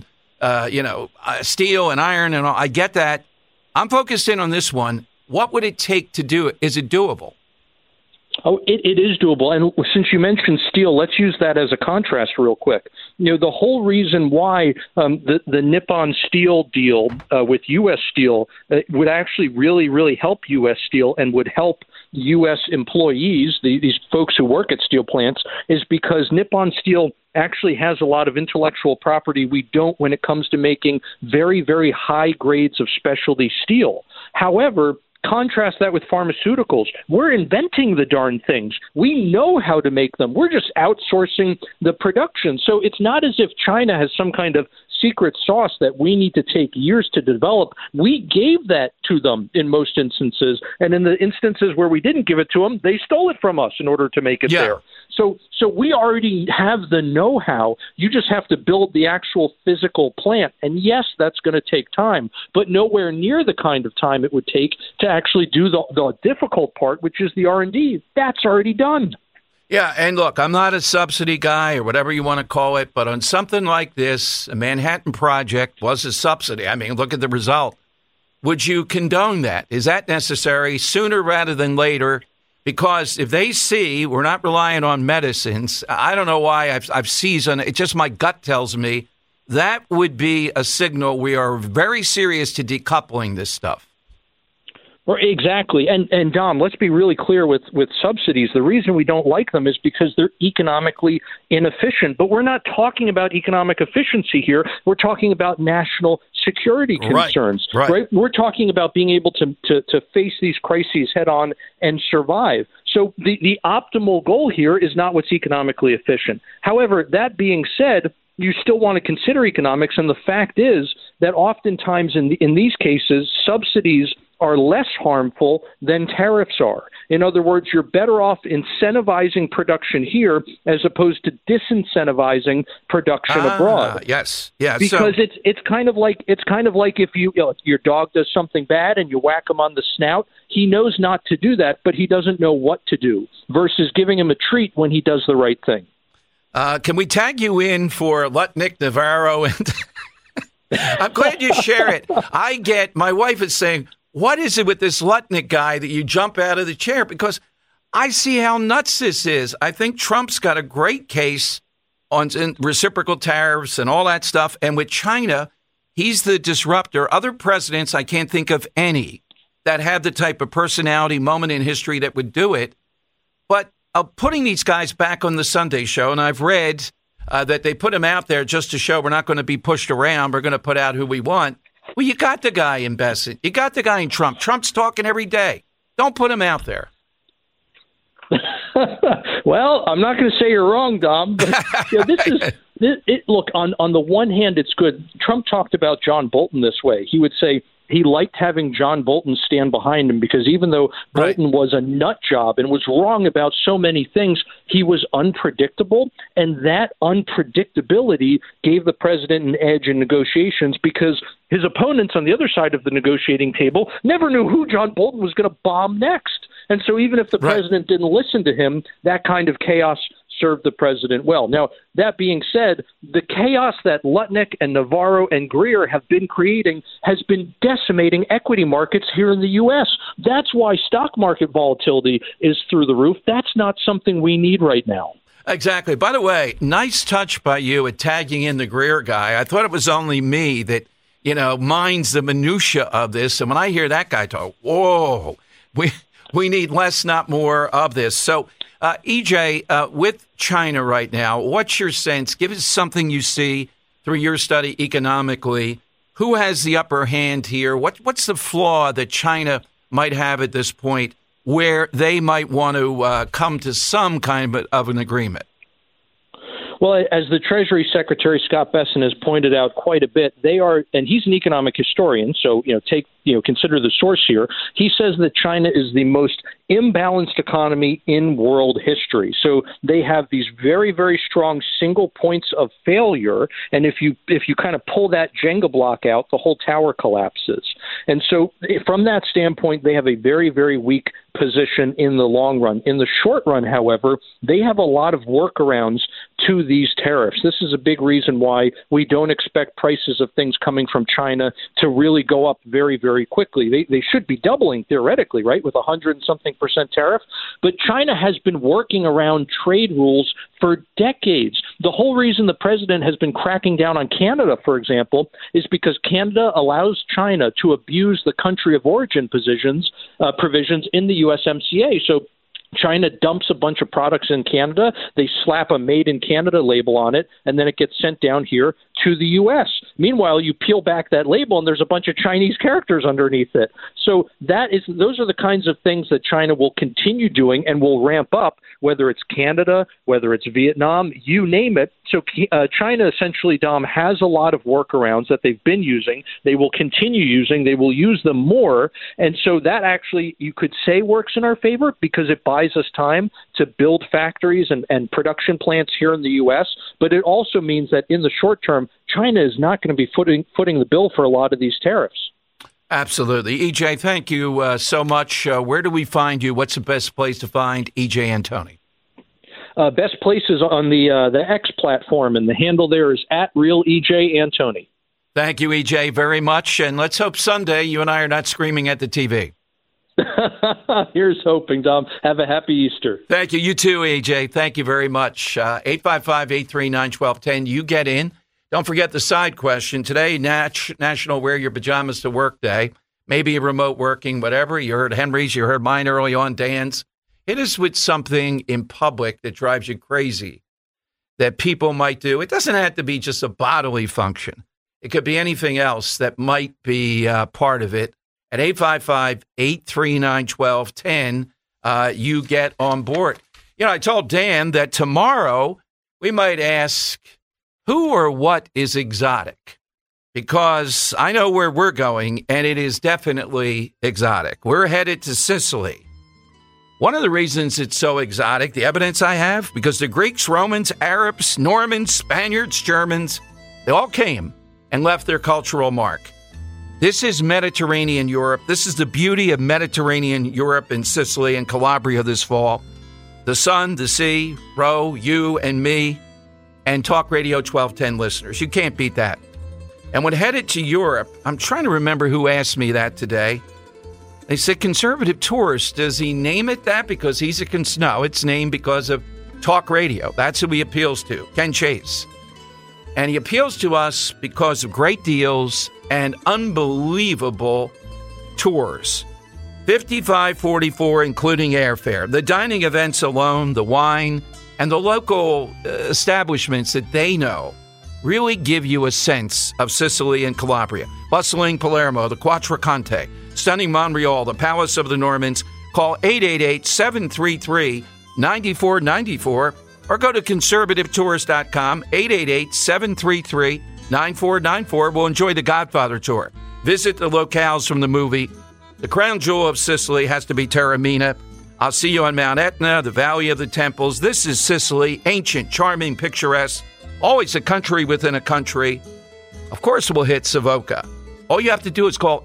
Speaker 7: steel and iron and all. I get that. I'm focused in on this one. What would it take to do it? Is it doable?
Speaker 20: Oh, it is doable. And since you mentioned steel, let's use that as a contrast real quick. The whole reason why the Nippon Steel deal with U.S. Steel would actually really, really help U.S. Steel and would help U.S. employees, these folks who work at steel plants, is because Nippon Steel actually has a lot of intellectual property we don't when it comes to making very, very high grades of specialty steel. However, contrast that with pharmaceuticals. We're inventing the darn things. We know how to make them. We're just outsourcing the production. So it's not as if China has some kind of secret sauce that we need to take years to develop. We gave that to them in most instances. And in the instances where we didn't give it to them, they stole it from us in order to make it there. So we already have the know-how. You just have to build the actual physical plant. And yes, that's going to take time, but nowhere near the kind of time it would take to actually do the difficult part, which is the R&D. That's already done.
Speaker 7: Yeah, and look, I'm not a subsidy guy or whatever you want to call it, but on something like this, a Manhattan Project was a subsidy. I mean, look at the result. Would you condone that? Is that necessary sooner rather than later? Because if they see we're not relying on medicines, I don't know why I've seized on it. It's just my gut tells me that would be a signal we are very serious to decoupling this stuff.
Speaker 20: Well, exactly. And Dom, let's be really clear with subsidies. The reason we don't like them is because they're economically inefficient. But we're not talking about economic efficiency here. We're talking about national security concerns. Right? We're talking about being able to face these crises head on and survive. So the optimal goal here is not what's economically efficient. However, that being said, you still want to consider economics. And the fact is that oftentimes in these cases, subsidies are less harmful than tariffs are. In other words, you're better off incentivizing production here as opposed to disincentivizing production abroad.
Speaker 7: Yes, yeah.
Speaker 20: Because it's kind of like if your dog does something bad and you whack him on the snout, he knows not to do that, but he doesn't know what to do. Versus giving him a treat when he does the right thing.
Speaker 7: Can we tag you in for Lutnick, Navarro? And I'm glad you share it. My wife is saying, what is it with this Lutnick guy that you jump out of the chair? Because I see how nuts this is. I think Trump's got a great case on reciprocal tariffs and all that stuff. And with China, he's the disruptor. Other presidents, I can't think of any that have the type of personality moment in history that would do it. But putting these guys back on the Sunday show, and I've read that they put them out there just to show we're not going to be pushed around. We're going to put out who we want. Well, you got the guy in Bessent. You got the guy in Trump. Trump's talking every day. Don't put him out there.
Speaker 20: Well, I'm not going to say you're wrong, Dom. But look, on the one hand, it's good. Trump talked about John Bolton this way. He would say he liked having John Bolton stand behind him because even though Bolton was a nut job and was wrong about so many things, he was unpredictable. And that unpredictability gave the president an edge in negotiations because his opponents on the other side of the negotiating table never knew who John Bolton was going to bomb next. And so even if the president didn't listen to him, that kind of chaos served the president well. Now, that being said, the chaos that Lutnick and Navarro and Greer have been creating has been decimating equity markets here in the U.S. That's why stock market volatility is through the roof. That's not something we need right now.
Speaker 7: Exactly. By the way, nice touch by you at tagging in the Greer guy. I thought it was only me that, minds the minutia of this. And when I hear that guy talk, whoa, we need less, not more of this. So, EJ, with China right now, what's your sense? Give us something you see through your study economically. Who has the upper hand here? What's the flaw that China might have at this point where they might want to come to some kind of an agreement?
Speaker 20: Well, as the Treasury Secretary Scott Bessent has pointed out quite a bit, they are, and he's an economic historian, so consider the source here. He says that China is the most imbalanced economy in world history. So they have these very, very strong single points of failure, and if you kind of pull that Jenga block out, the whole tower collapses. And so from that standpoint, they have a very, very weak position in the long run. In the short run, however, they have a lot of workarounds to these tariffs. This is a big reason why we don't expect prices of things coming from China to really go up very, very very quickly. They should be doubling theoretically, right, with 100-something% tariff. But China has been working around trade rules for decades. The whole reason the president has been cracking down on Canada, for example, is because Canada allows China to abuse the country of origin provisions in the USMCA. So China dumps a bunch of products in Canada, they slap a Made in Canada label on it, and then it gets sent down here to the U.S. Meanwhile, you peel back that label and there's a bunch of Chinese characters underneath it. So those are the kinds of things that China will continue doing and will ramp up, whether it's Canada, whether it's Vietnam, you name it. So China essentially, Dom, has a lot of workarounds that they've been using. They will continue using. They will use them more. And so that actually, you could say, works in our favor because it buys us time to build factories and production plants here in the U.S. But it also means that in the short term, China is not going to be footing the bill for a lot of these tariffs.
Speaker 7: Absolutely. EJ, thank you so much. Where do we find you? What's the best place to find EJ Antoni?
Speaker 20: Best place is on the X platform, and the handle there is @RealEJ_Antoni.
Speaker 7: Thank you, EJ, very much. And let's hope Sunday you and I are not screaming at the TV.
Speaker 20: Here's hoping, Dom. Have a happy Easter.
Speaker 7: Thank you. You too, EJ. Thank you very much. 855-839-1210. You get in. Don't forget the side question. Today, National Wear Your Pajamas to Work Day. Maybe remote working, whatever. You heard Henry's. You heard mine early on, Dan's. Hit us with something in public that drives you crazy that people might do. It doesn't have to be just a bodily function. It could be anything else that might be part of it. At 855-839-1210, you get on board. You know, I told Dan that tomorrow we might ask who or what is exotic, because I know where we're going, and it is definitely exotic. We're headed to Sicily. One of the reasons it's so exotic, the evidence I have, because the Greeks, Romans, Arabs, Normans, Spaniards, Germans, they all came and left their cultural mark. This is Mediterranean Europe. This is the beauty of Mediterranean Europe and Sicily and Calabria this fall. The sun, the sea, Ro, you and me, and Talk Radio 1210 listeners. You can't beat that. And when headed to Europe, I'm trying to remember who asked me that today. They said, conservative tourist, does he name it that because he's a no, it's named because of Talk Radio. That's who he appeals to, Ken Chase. And he appeals to us because of great deals and unbelievable tours. $55.44, including airfare. The dining events alone, the wine, and the local establishments that they know really give you a sense of Sicily and Calabria. Bustling Palermo, the Quattrocante, stunning Montreal, the Palace of the Normans. Call 888-733-9494 or go to conservativetourist.com, 888-733-9494. We'll enjoy the Godfather tour. Visit the locales from the movie. The crown jewel of Sicily has to be Taormina. I'll see you on Mount Etna, the Valley of the Temples. This is Sicily, ancient, charming, picturesque, always a country within a country. Of course, we'll hit Savoca. All you have to do is call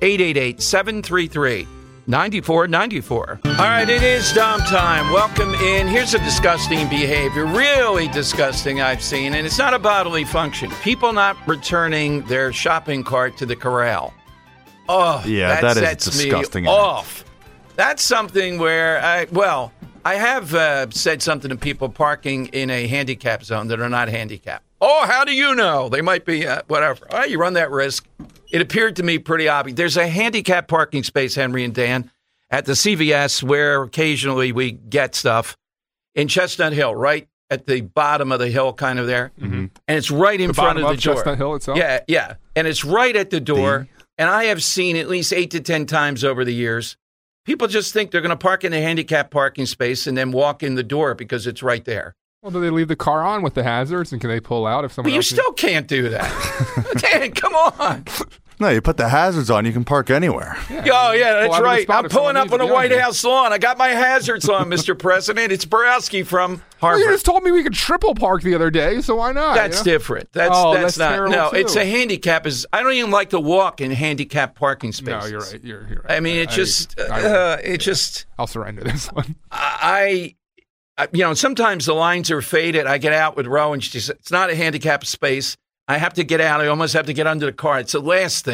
Speaker 7: 888-733-9494. All right, it is Dom time. Welcome in. Here's a disgusting behavior, really disgusting I've seen, and it's not a bodily function. People not returning their shopping cart to the corral. Oh,
Speaker 9: yeah, that is disgusting.
Speaker 7: Off. That's something where I have said something to people parking in a handicap zone that are not handicapped. Oh, how do you know? They might be, whatever. Oh, you run that risk. It appeared to me pretty obvious. There's a handicap parking space, Henry and Dan, at the CVS where occasionally we get stuff in Chestnut Hill, right at the bottom of the hill, kind of there.
Speaker 8: Mm-hmm.
Speaker 7: And it's right in front of the door.
Speaker 8: Chestnut Hill itself?
Speaker 7: Yeah. And it's right at the door. And I have seen at least 8 to 10 times over the years, people just think they're going to park in a handicap parking space and then walk in the door because it's right there.
Speaker 8: Well, do they leave the car on with the hazards, and can they pull out if someone
Speaker 7: But you still can't do that. Dan, come on.
Speaker 9: No, you put the hazards on, you can park anywhere.
Speaker 7: Oh, yeah, that's right. I'm pulling up on the White House lawn. I got my hazards on, Mr. President. It's Borowski from Harvard.
Speaker 8: Well, you just told me we could triple park the other day, so why not?
Speaker 7: That's different. That's not.
Speaker 8: terrible
Speaker 7: No,
Speaker 8: too.
Speaker 7: it's a handicap. I don't even like to walk in handicap parking spaces.
Speaker 8: No, you're right. You're right.
Speaker 7: I mean,
Speaker 8: I'll surrender this one.
Speaker 7: Sometimes the lines are faded. I get out with Ro, and she says, it's not a handicap space. I have to get out. I almost have to get under the car. It's the last thing.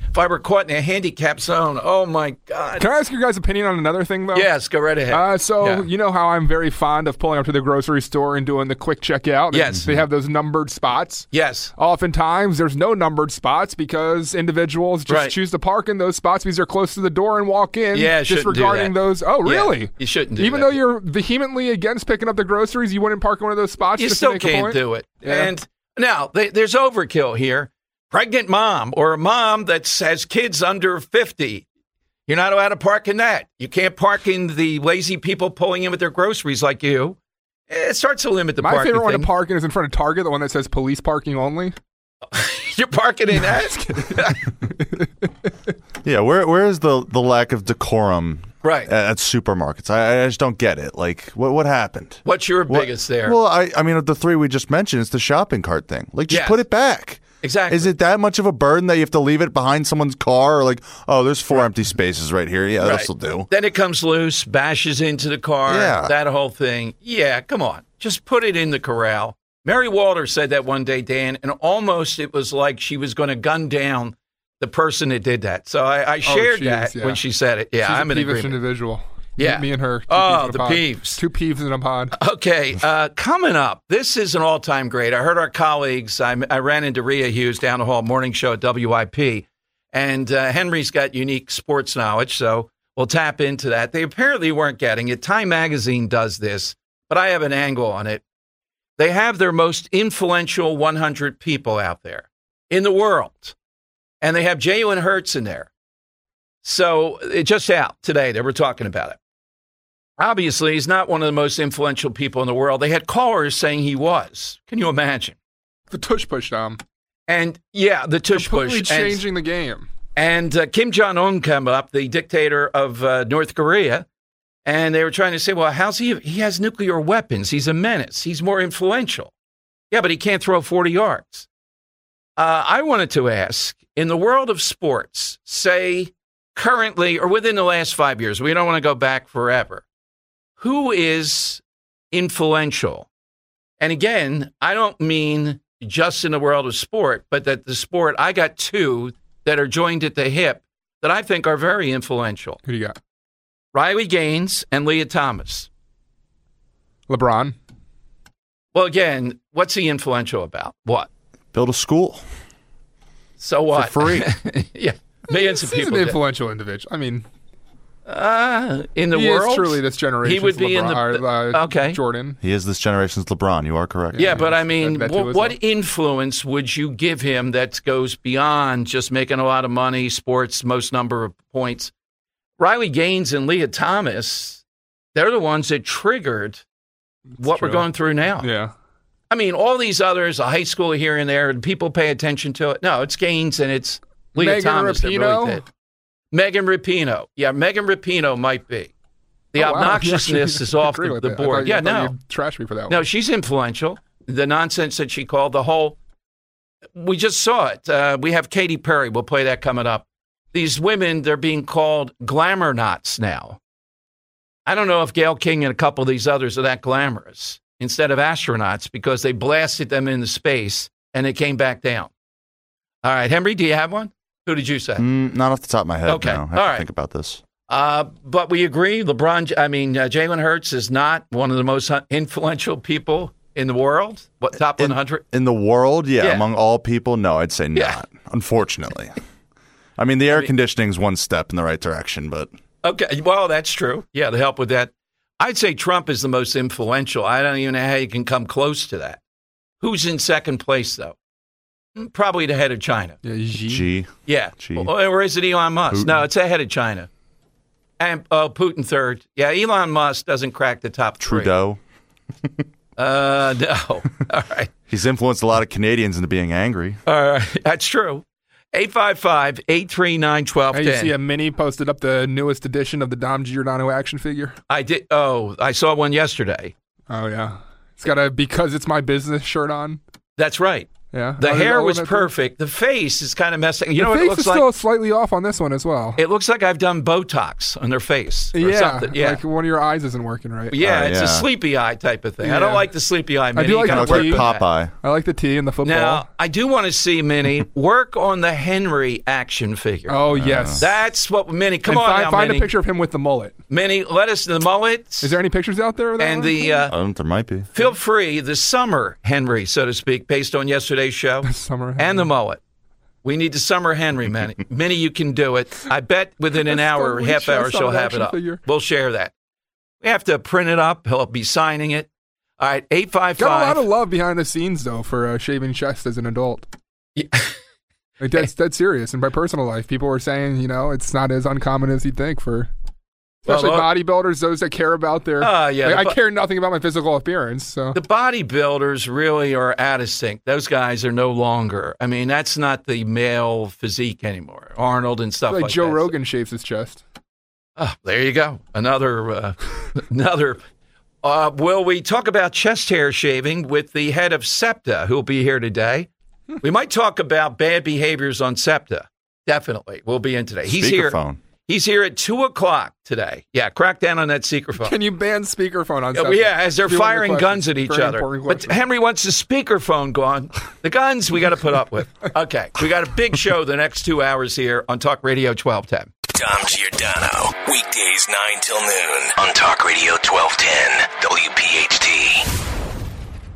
Speaker 7: If I were caught in a handicap zone, oh my God.
Speaker 8: Can I ask your guys' opinion on another thing, though?
Speaker 7: Yes, go right ahead.
Speaker 8: You know how I'm very fond of pulling up to the grocery store and doing the quick checkout?
Speaker 7: Yes.
Speaker 8: They have those numbered spots.
Speaker 7: Yes.
Speaker 8: Oftentimes, there's no numbered spots because individuals just choose to park in those spots because they're close to the door and walk in.
Speaker 7: Yeah,
Speaker 8: disregarding those. Oh, really?
Speaker 7: Yeah, you shouldn't do that.
Speaker 8: Even though you're vehemently against picking up the groceries, you wouldn't park in one of those spots
Speaker 7: You
Speaker 8: just
Speaker 7: still
Speaker 8: to make a
Speaker 7: can't
Speaker 8: point?
Speaker 7: do it.
Speaker 8: Yeah.
Speaker 7: And now, there's overkill here. Pregnant mom or a mom that has kids under 50. You're not allowed to park in that. You can't park in the lazy people pulling in with their groceries like you. It starts to limit the parking.
Speaker 8: My favorite one
Speaker 7: thing.
Speaker 8: to park in is in front of Target, the one that says police parking only.
Speaker 7: You're parking in that?
Speaker 9: Yeah, where is the lack of decorum
Speaker 7: right
Speaker 9: at supermarkets? I just don't get it. Like, what happened?
Speaker 7: What's your biggest there?
Speaker 9: Well, I mean, of the three we just mentioned, it's the shopping cart thing. Like, just put it back.
Speaker 7: Exactly.
Speaker 9: Is it that much of a burden that you have to leave it behind someone's car? Or like, oh, there's 4 empty spaces right here. Yeah, that'll do.
Speaker 7: Then it comes loose, bashes into the car, that whole thing. Yeah, come on. Just put it in the corral. Mary Walter said that one day, Dan, and almost it was like she was going to gun down the person that did that. So I shared that when she said it. Yeah,
Speaker 8: She's
Speaker 7: I'm
Speaker 8: a
Speaker 7: in
Speaker 8: peevish
Speaker 7: agreement.
Speaker 8: individual.
Speaker 7: Yeah.
Speaker 8: Me and her. Two
Speaker 7: Oh,
Speaker 8: peeves in a
Speaker 7: the
Speaker 8: pod.
Speaker 7: peeves.
Speaker 8: 2 peeves in a pod.
Speaker 7: Okay, coming up, this is an all-time great. I heard our colleagues, I ran into Rhea Hughes down the hall, morning show at WIP, and Henry's got unique sports knowledge, so we'll tap into that. They apparently weren't getting it. Time Magazine does this, but I have an angle on it. They have their most influential 100 people out there in the world, and they have Jalen Hurts in there. So it just out today. They were talking about it. Obviously, he's not one of the most influential people in the world. They had callers saying he was. Can you imagine?
Speaker 8: The tush push, Dom.
Speaker 7: And, yeah, the tush
Speaker 8: Completely
Speaker 7: push.
Speaker 8: changing the game.
Speaker 7: And Kim Jong-un came up, the dictator of North Korea, and they were trying to say, well, how's he? He has nuclear weapons. He's a menace. He's more influential. Yeah, but he can't throw 40 yards. I wanted to ask, in the world of sports, say currently or within the last 5 years, we don't want to go back forever, who is influential? And again, I don't mean just in the world of sport, but that the sport, I got 2 that are joined at the hip that I think are very influential.
Speaker 8: Who do you got?
Speaker 7: Riley Gaines and Leah Thomas.
Speaker 8: LeBron.
Speaker 7: Well, again, what's he influential about? What?
Speaker 9: Build a school.
Speaker 7: So what?
Speaker 9: For free.
Speaker 7: Yeah. Millions of
Speaker 8: He's
Speaker 7: people
Speaker 8: an
Speaker 7: did.
Speaker 8: influential individual. I mean,
Speaker 7: in the
Speaker 8: he
Speaker 7: world,
Speaker 8: is truly this generation's
Speaker 7: he would be
Speaker 8: LeBron,
Speaker 7: in the okay.
Speaker 8: Jordan.
Speaker 9: He is this generation's LeBron. You are correct.
Speaker 7: Yeah, but I mean,
Speaker 8: that too as
Speaker 7: what
Speaker 8: well.
Speaker 7: influence would you give him that goes beyond just making a lot of money, sports, most number of points? Riley Gaines and Leah Thomas, they're the ones that triggered what we're
Speaker 8: true.
Speaker 7: going through now.
Speaker 8: Yeah.
Speaker 7: I mean, all these others, a high school here and there, and people pay attention to it. No, it's Gaines and it's Leah
Speaker 8: Megan
Speaker 7: Thomas that really
Speaker 8: Rapinoe?
Speaker 7: did. Megan Rapinoe. Yeah, Megan Rapinoe might be. The
Speaker 8: Oh, wow.
Speaker 7: obnoxiousness is off
Speaker 8: Agree
Speaker 7: the
Speaker 8: with that. I
Speaker 7: board.
Speaker 8: thought
Speaker 7: Yeah,
Speaker 8: you
Speaker 7: no.
Speaker 8: you'd trash me for that one.
Speaker 7: No, she's influential. The nonsense that she called, the whole, we just saw it. We have Katy Perry. We'll play that coming up. These women, they're being called glamour knots now. I don't know if Gayle King and a couple of these others are that glamorous instead of astronauts because they blasted them into space and they came back down. All right, Henry, do you have one? Who did you say?
Speaker 9: Not off the top of my head.
Speaker 7: Okay.
Speaker 9: No. I have
Speaker 7: All
Speaker 9: to
Speaker 7: right.
Speaker 9: think about this.
Speaker 7: But we agree, Jalen Hurts is not one of the most influential people in the world. What, top 100?
Speaker 9: In the world, yeah.
Speaker 7: Yeah.
Speaker 9: Among all people, no, I'd say
Speaker 7: Yeah.
Speaker 9: not, unfortunately. I mean, the air conditioning's one step in the right direction, but...
Speaker 7: Okay, well, that's true. Yeah, the help with that. I'd say Trump is the most influential. I don't even know how you can come close to that. Who's in second place, though? Probably the head of China.
Speaker 8: Yeah,
Speaker 9: G.
Speaker 7: Yeah.
Speaker 9: G.
Speaker 7: Or is it Elon Musk?
Speaker 9: Putin.
Speaker 7: No, it's the head of China. And Putin third. Yeah, Elon Musk doesn't crack the top 3.
Speaker 9: Trudeau.
Speaker 7: No. All right.
Speaker 9: He's influenced a lot of Canadians into being angry.
Speaker 7: All right. That's true. 855-839-1210.
Speaker 8: Hey, you see a mini posted up the newest edition of the Dom Giordano action figure?
Speaker 7: I did. Oh, I saw one yesterday.
Speaker 8: Oh, yeah. It's got a Because It's My Business shirt on.
Speaker 7: That's right.
Speaker 8: Yeah.
Speaker 7: The hair was perfect. The face is kind of messing. You know what it looks
Speaker 8: like? The face is
Speaker 7: like?
Speaker 8: still slightly off on this one as well.
Speaker 7: It looks like I've done Botox on their face. Or something. Yeah.
Speaker 8: Like one of your eyes isn't working right.
Speaker 7: Yeah, it's a sleepy eye type of thing.
Speaker 8: Yeah.
Speaker 7: I don't like the sleepy eye. Minnie.
Speaker 8: I do like the T.
Speaker 9: Popeye.
Speaker 8: I like the T and the football.
Speaker 7: Now, I do want to see Minnie work on the Henry action figure.
Speaker 8: Oh, yes.
Speaker 7: That's what Minnie. Come on now,
Speaker 8: find
Speaker 7: Minnie.
Speaker 8: a picture of him with the mullet.
Speaker 7: Minnie, let us the mullets.
Speaker 8: Is there any pictures out there of that?
Speaker 7: And
Speaker 9: there might be.
Speaker 7: Feel free, the summer Henry, so to speak, based on yesterday's show.
Speaker 8: The summer Henry.
Speaker 7: And the mullet. We need the summer Henry, Minnie. Minnie, you can do it. I bet within an hour, half hour, she'll have it up.
Speaker 8: Figure.
Speaker 7: We'll share that. We have to print it up. He'll be signing it. All right, 855.
Speaker 8: Got a lot of love behind the scenes, though, for shaving chest as an adult. Yeah. Like, that's serious. In my personal life, people were saying, it's not as uncommon as you'd think for... Especially bodybuilders, those that care about their... I care nothing about my physical appearance. So
Speaker 7: the bodybuilders really are out of sync. Those guys are no longer... I mean, that's not the male physique anymore. Arnold and stuff like that.
Speaker 8: Joe Rogan shaves his chest.
Speaker 7: Oh, there you go. Another... will we talk about chest hair shaving with the head of SEPTA, who'll be here today? We might talk about bad behaviors on SEPTA. Definitely. We'll be in today. He's here. He's here at 2 o'clock today. Yeah, crack down on that speakerphone.
Speaker 8: Can you ban speakerphone on SEPTA?
Speaker 7: Yeah, as they're firing guns at each other. But Henry wants the speakerphone gone. The guns we got to put up with. Okay, we got a big show the next 2 hours here on Talk Radio 1210.
Speaker 5: Dom Giordano, weekdays 9 till noon on Talk Radio 1210, WPHT.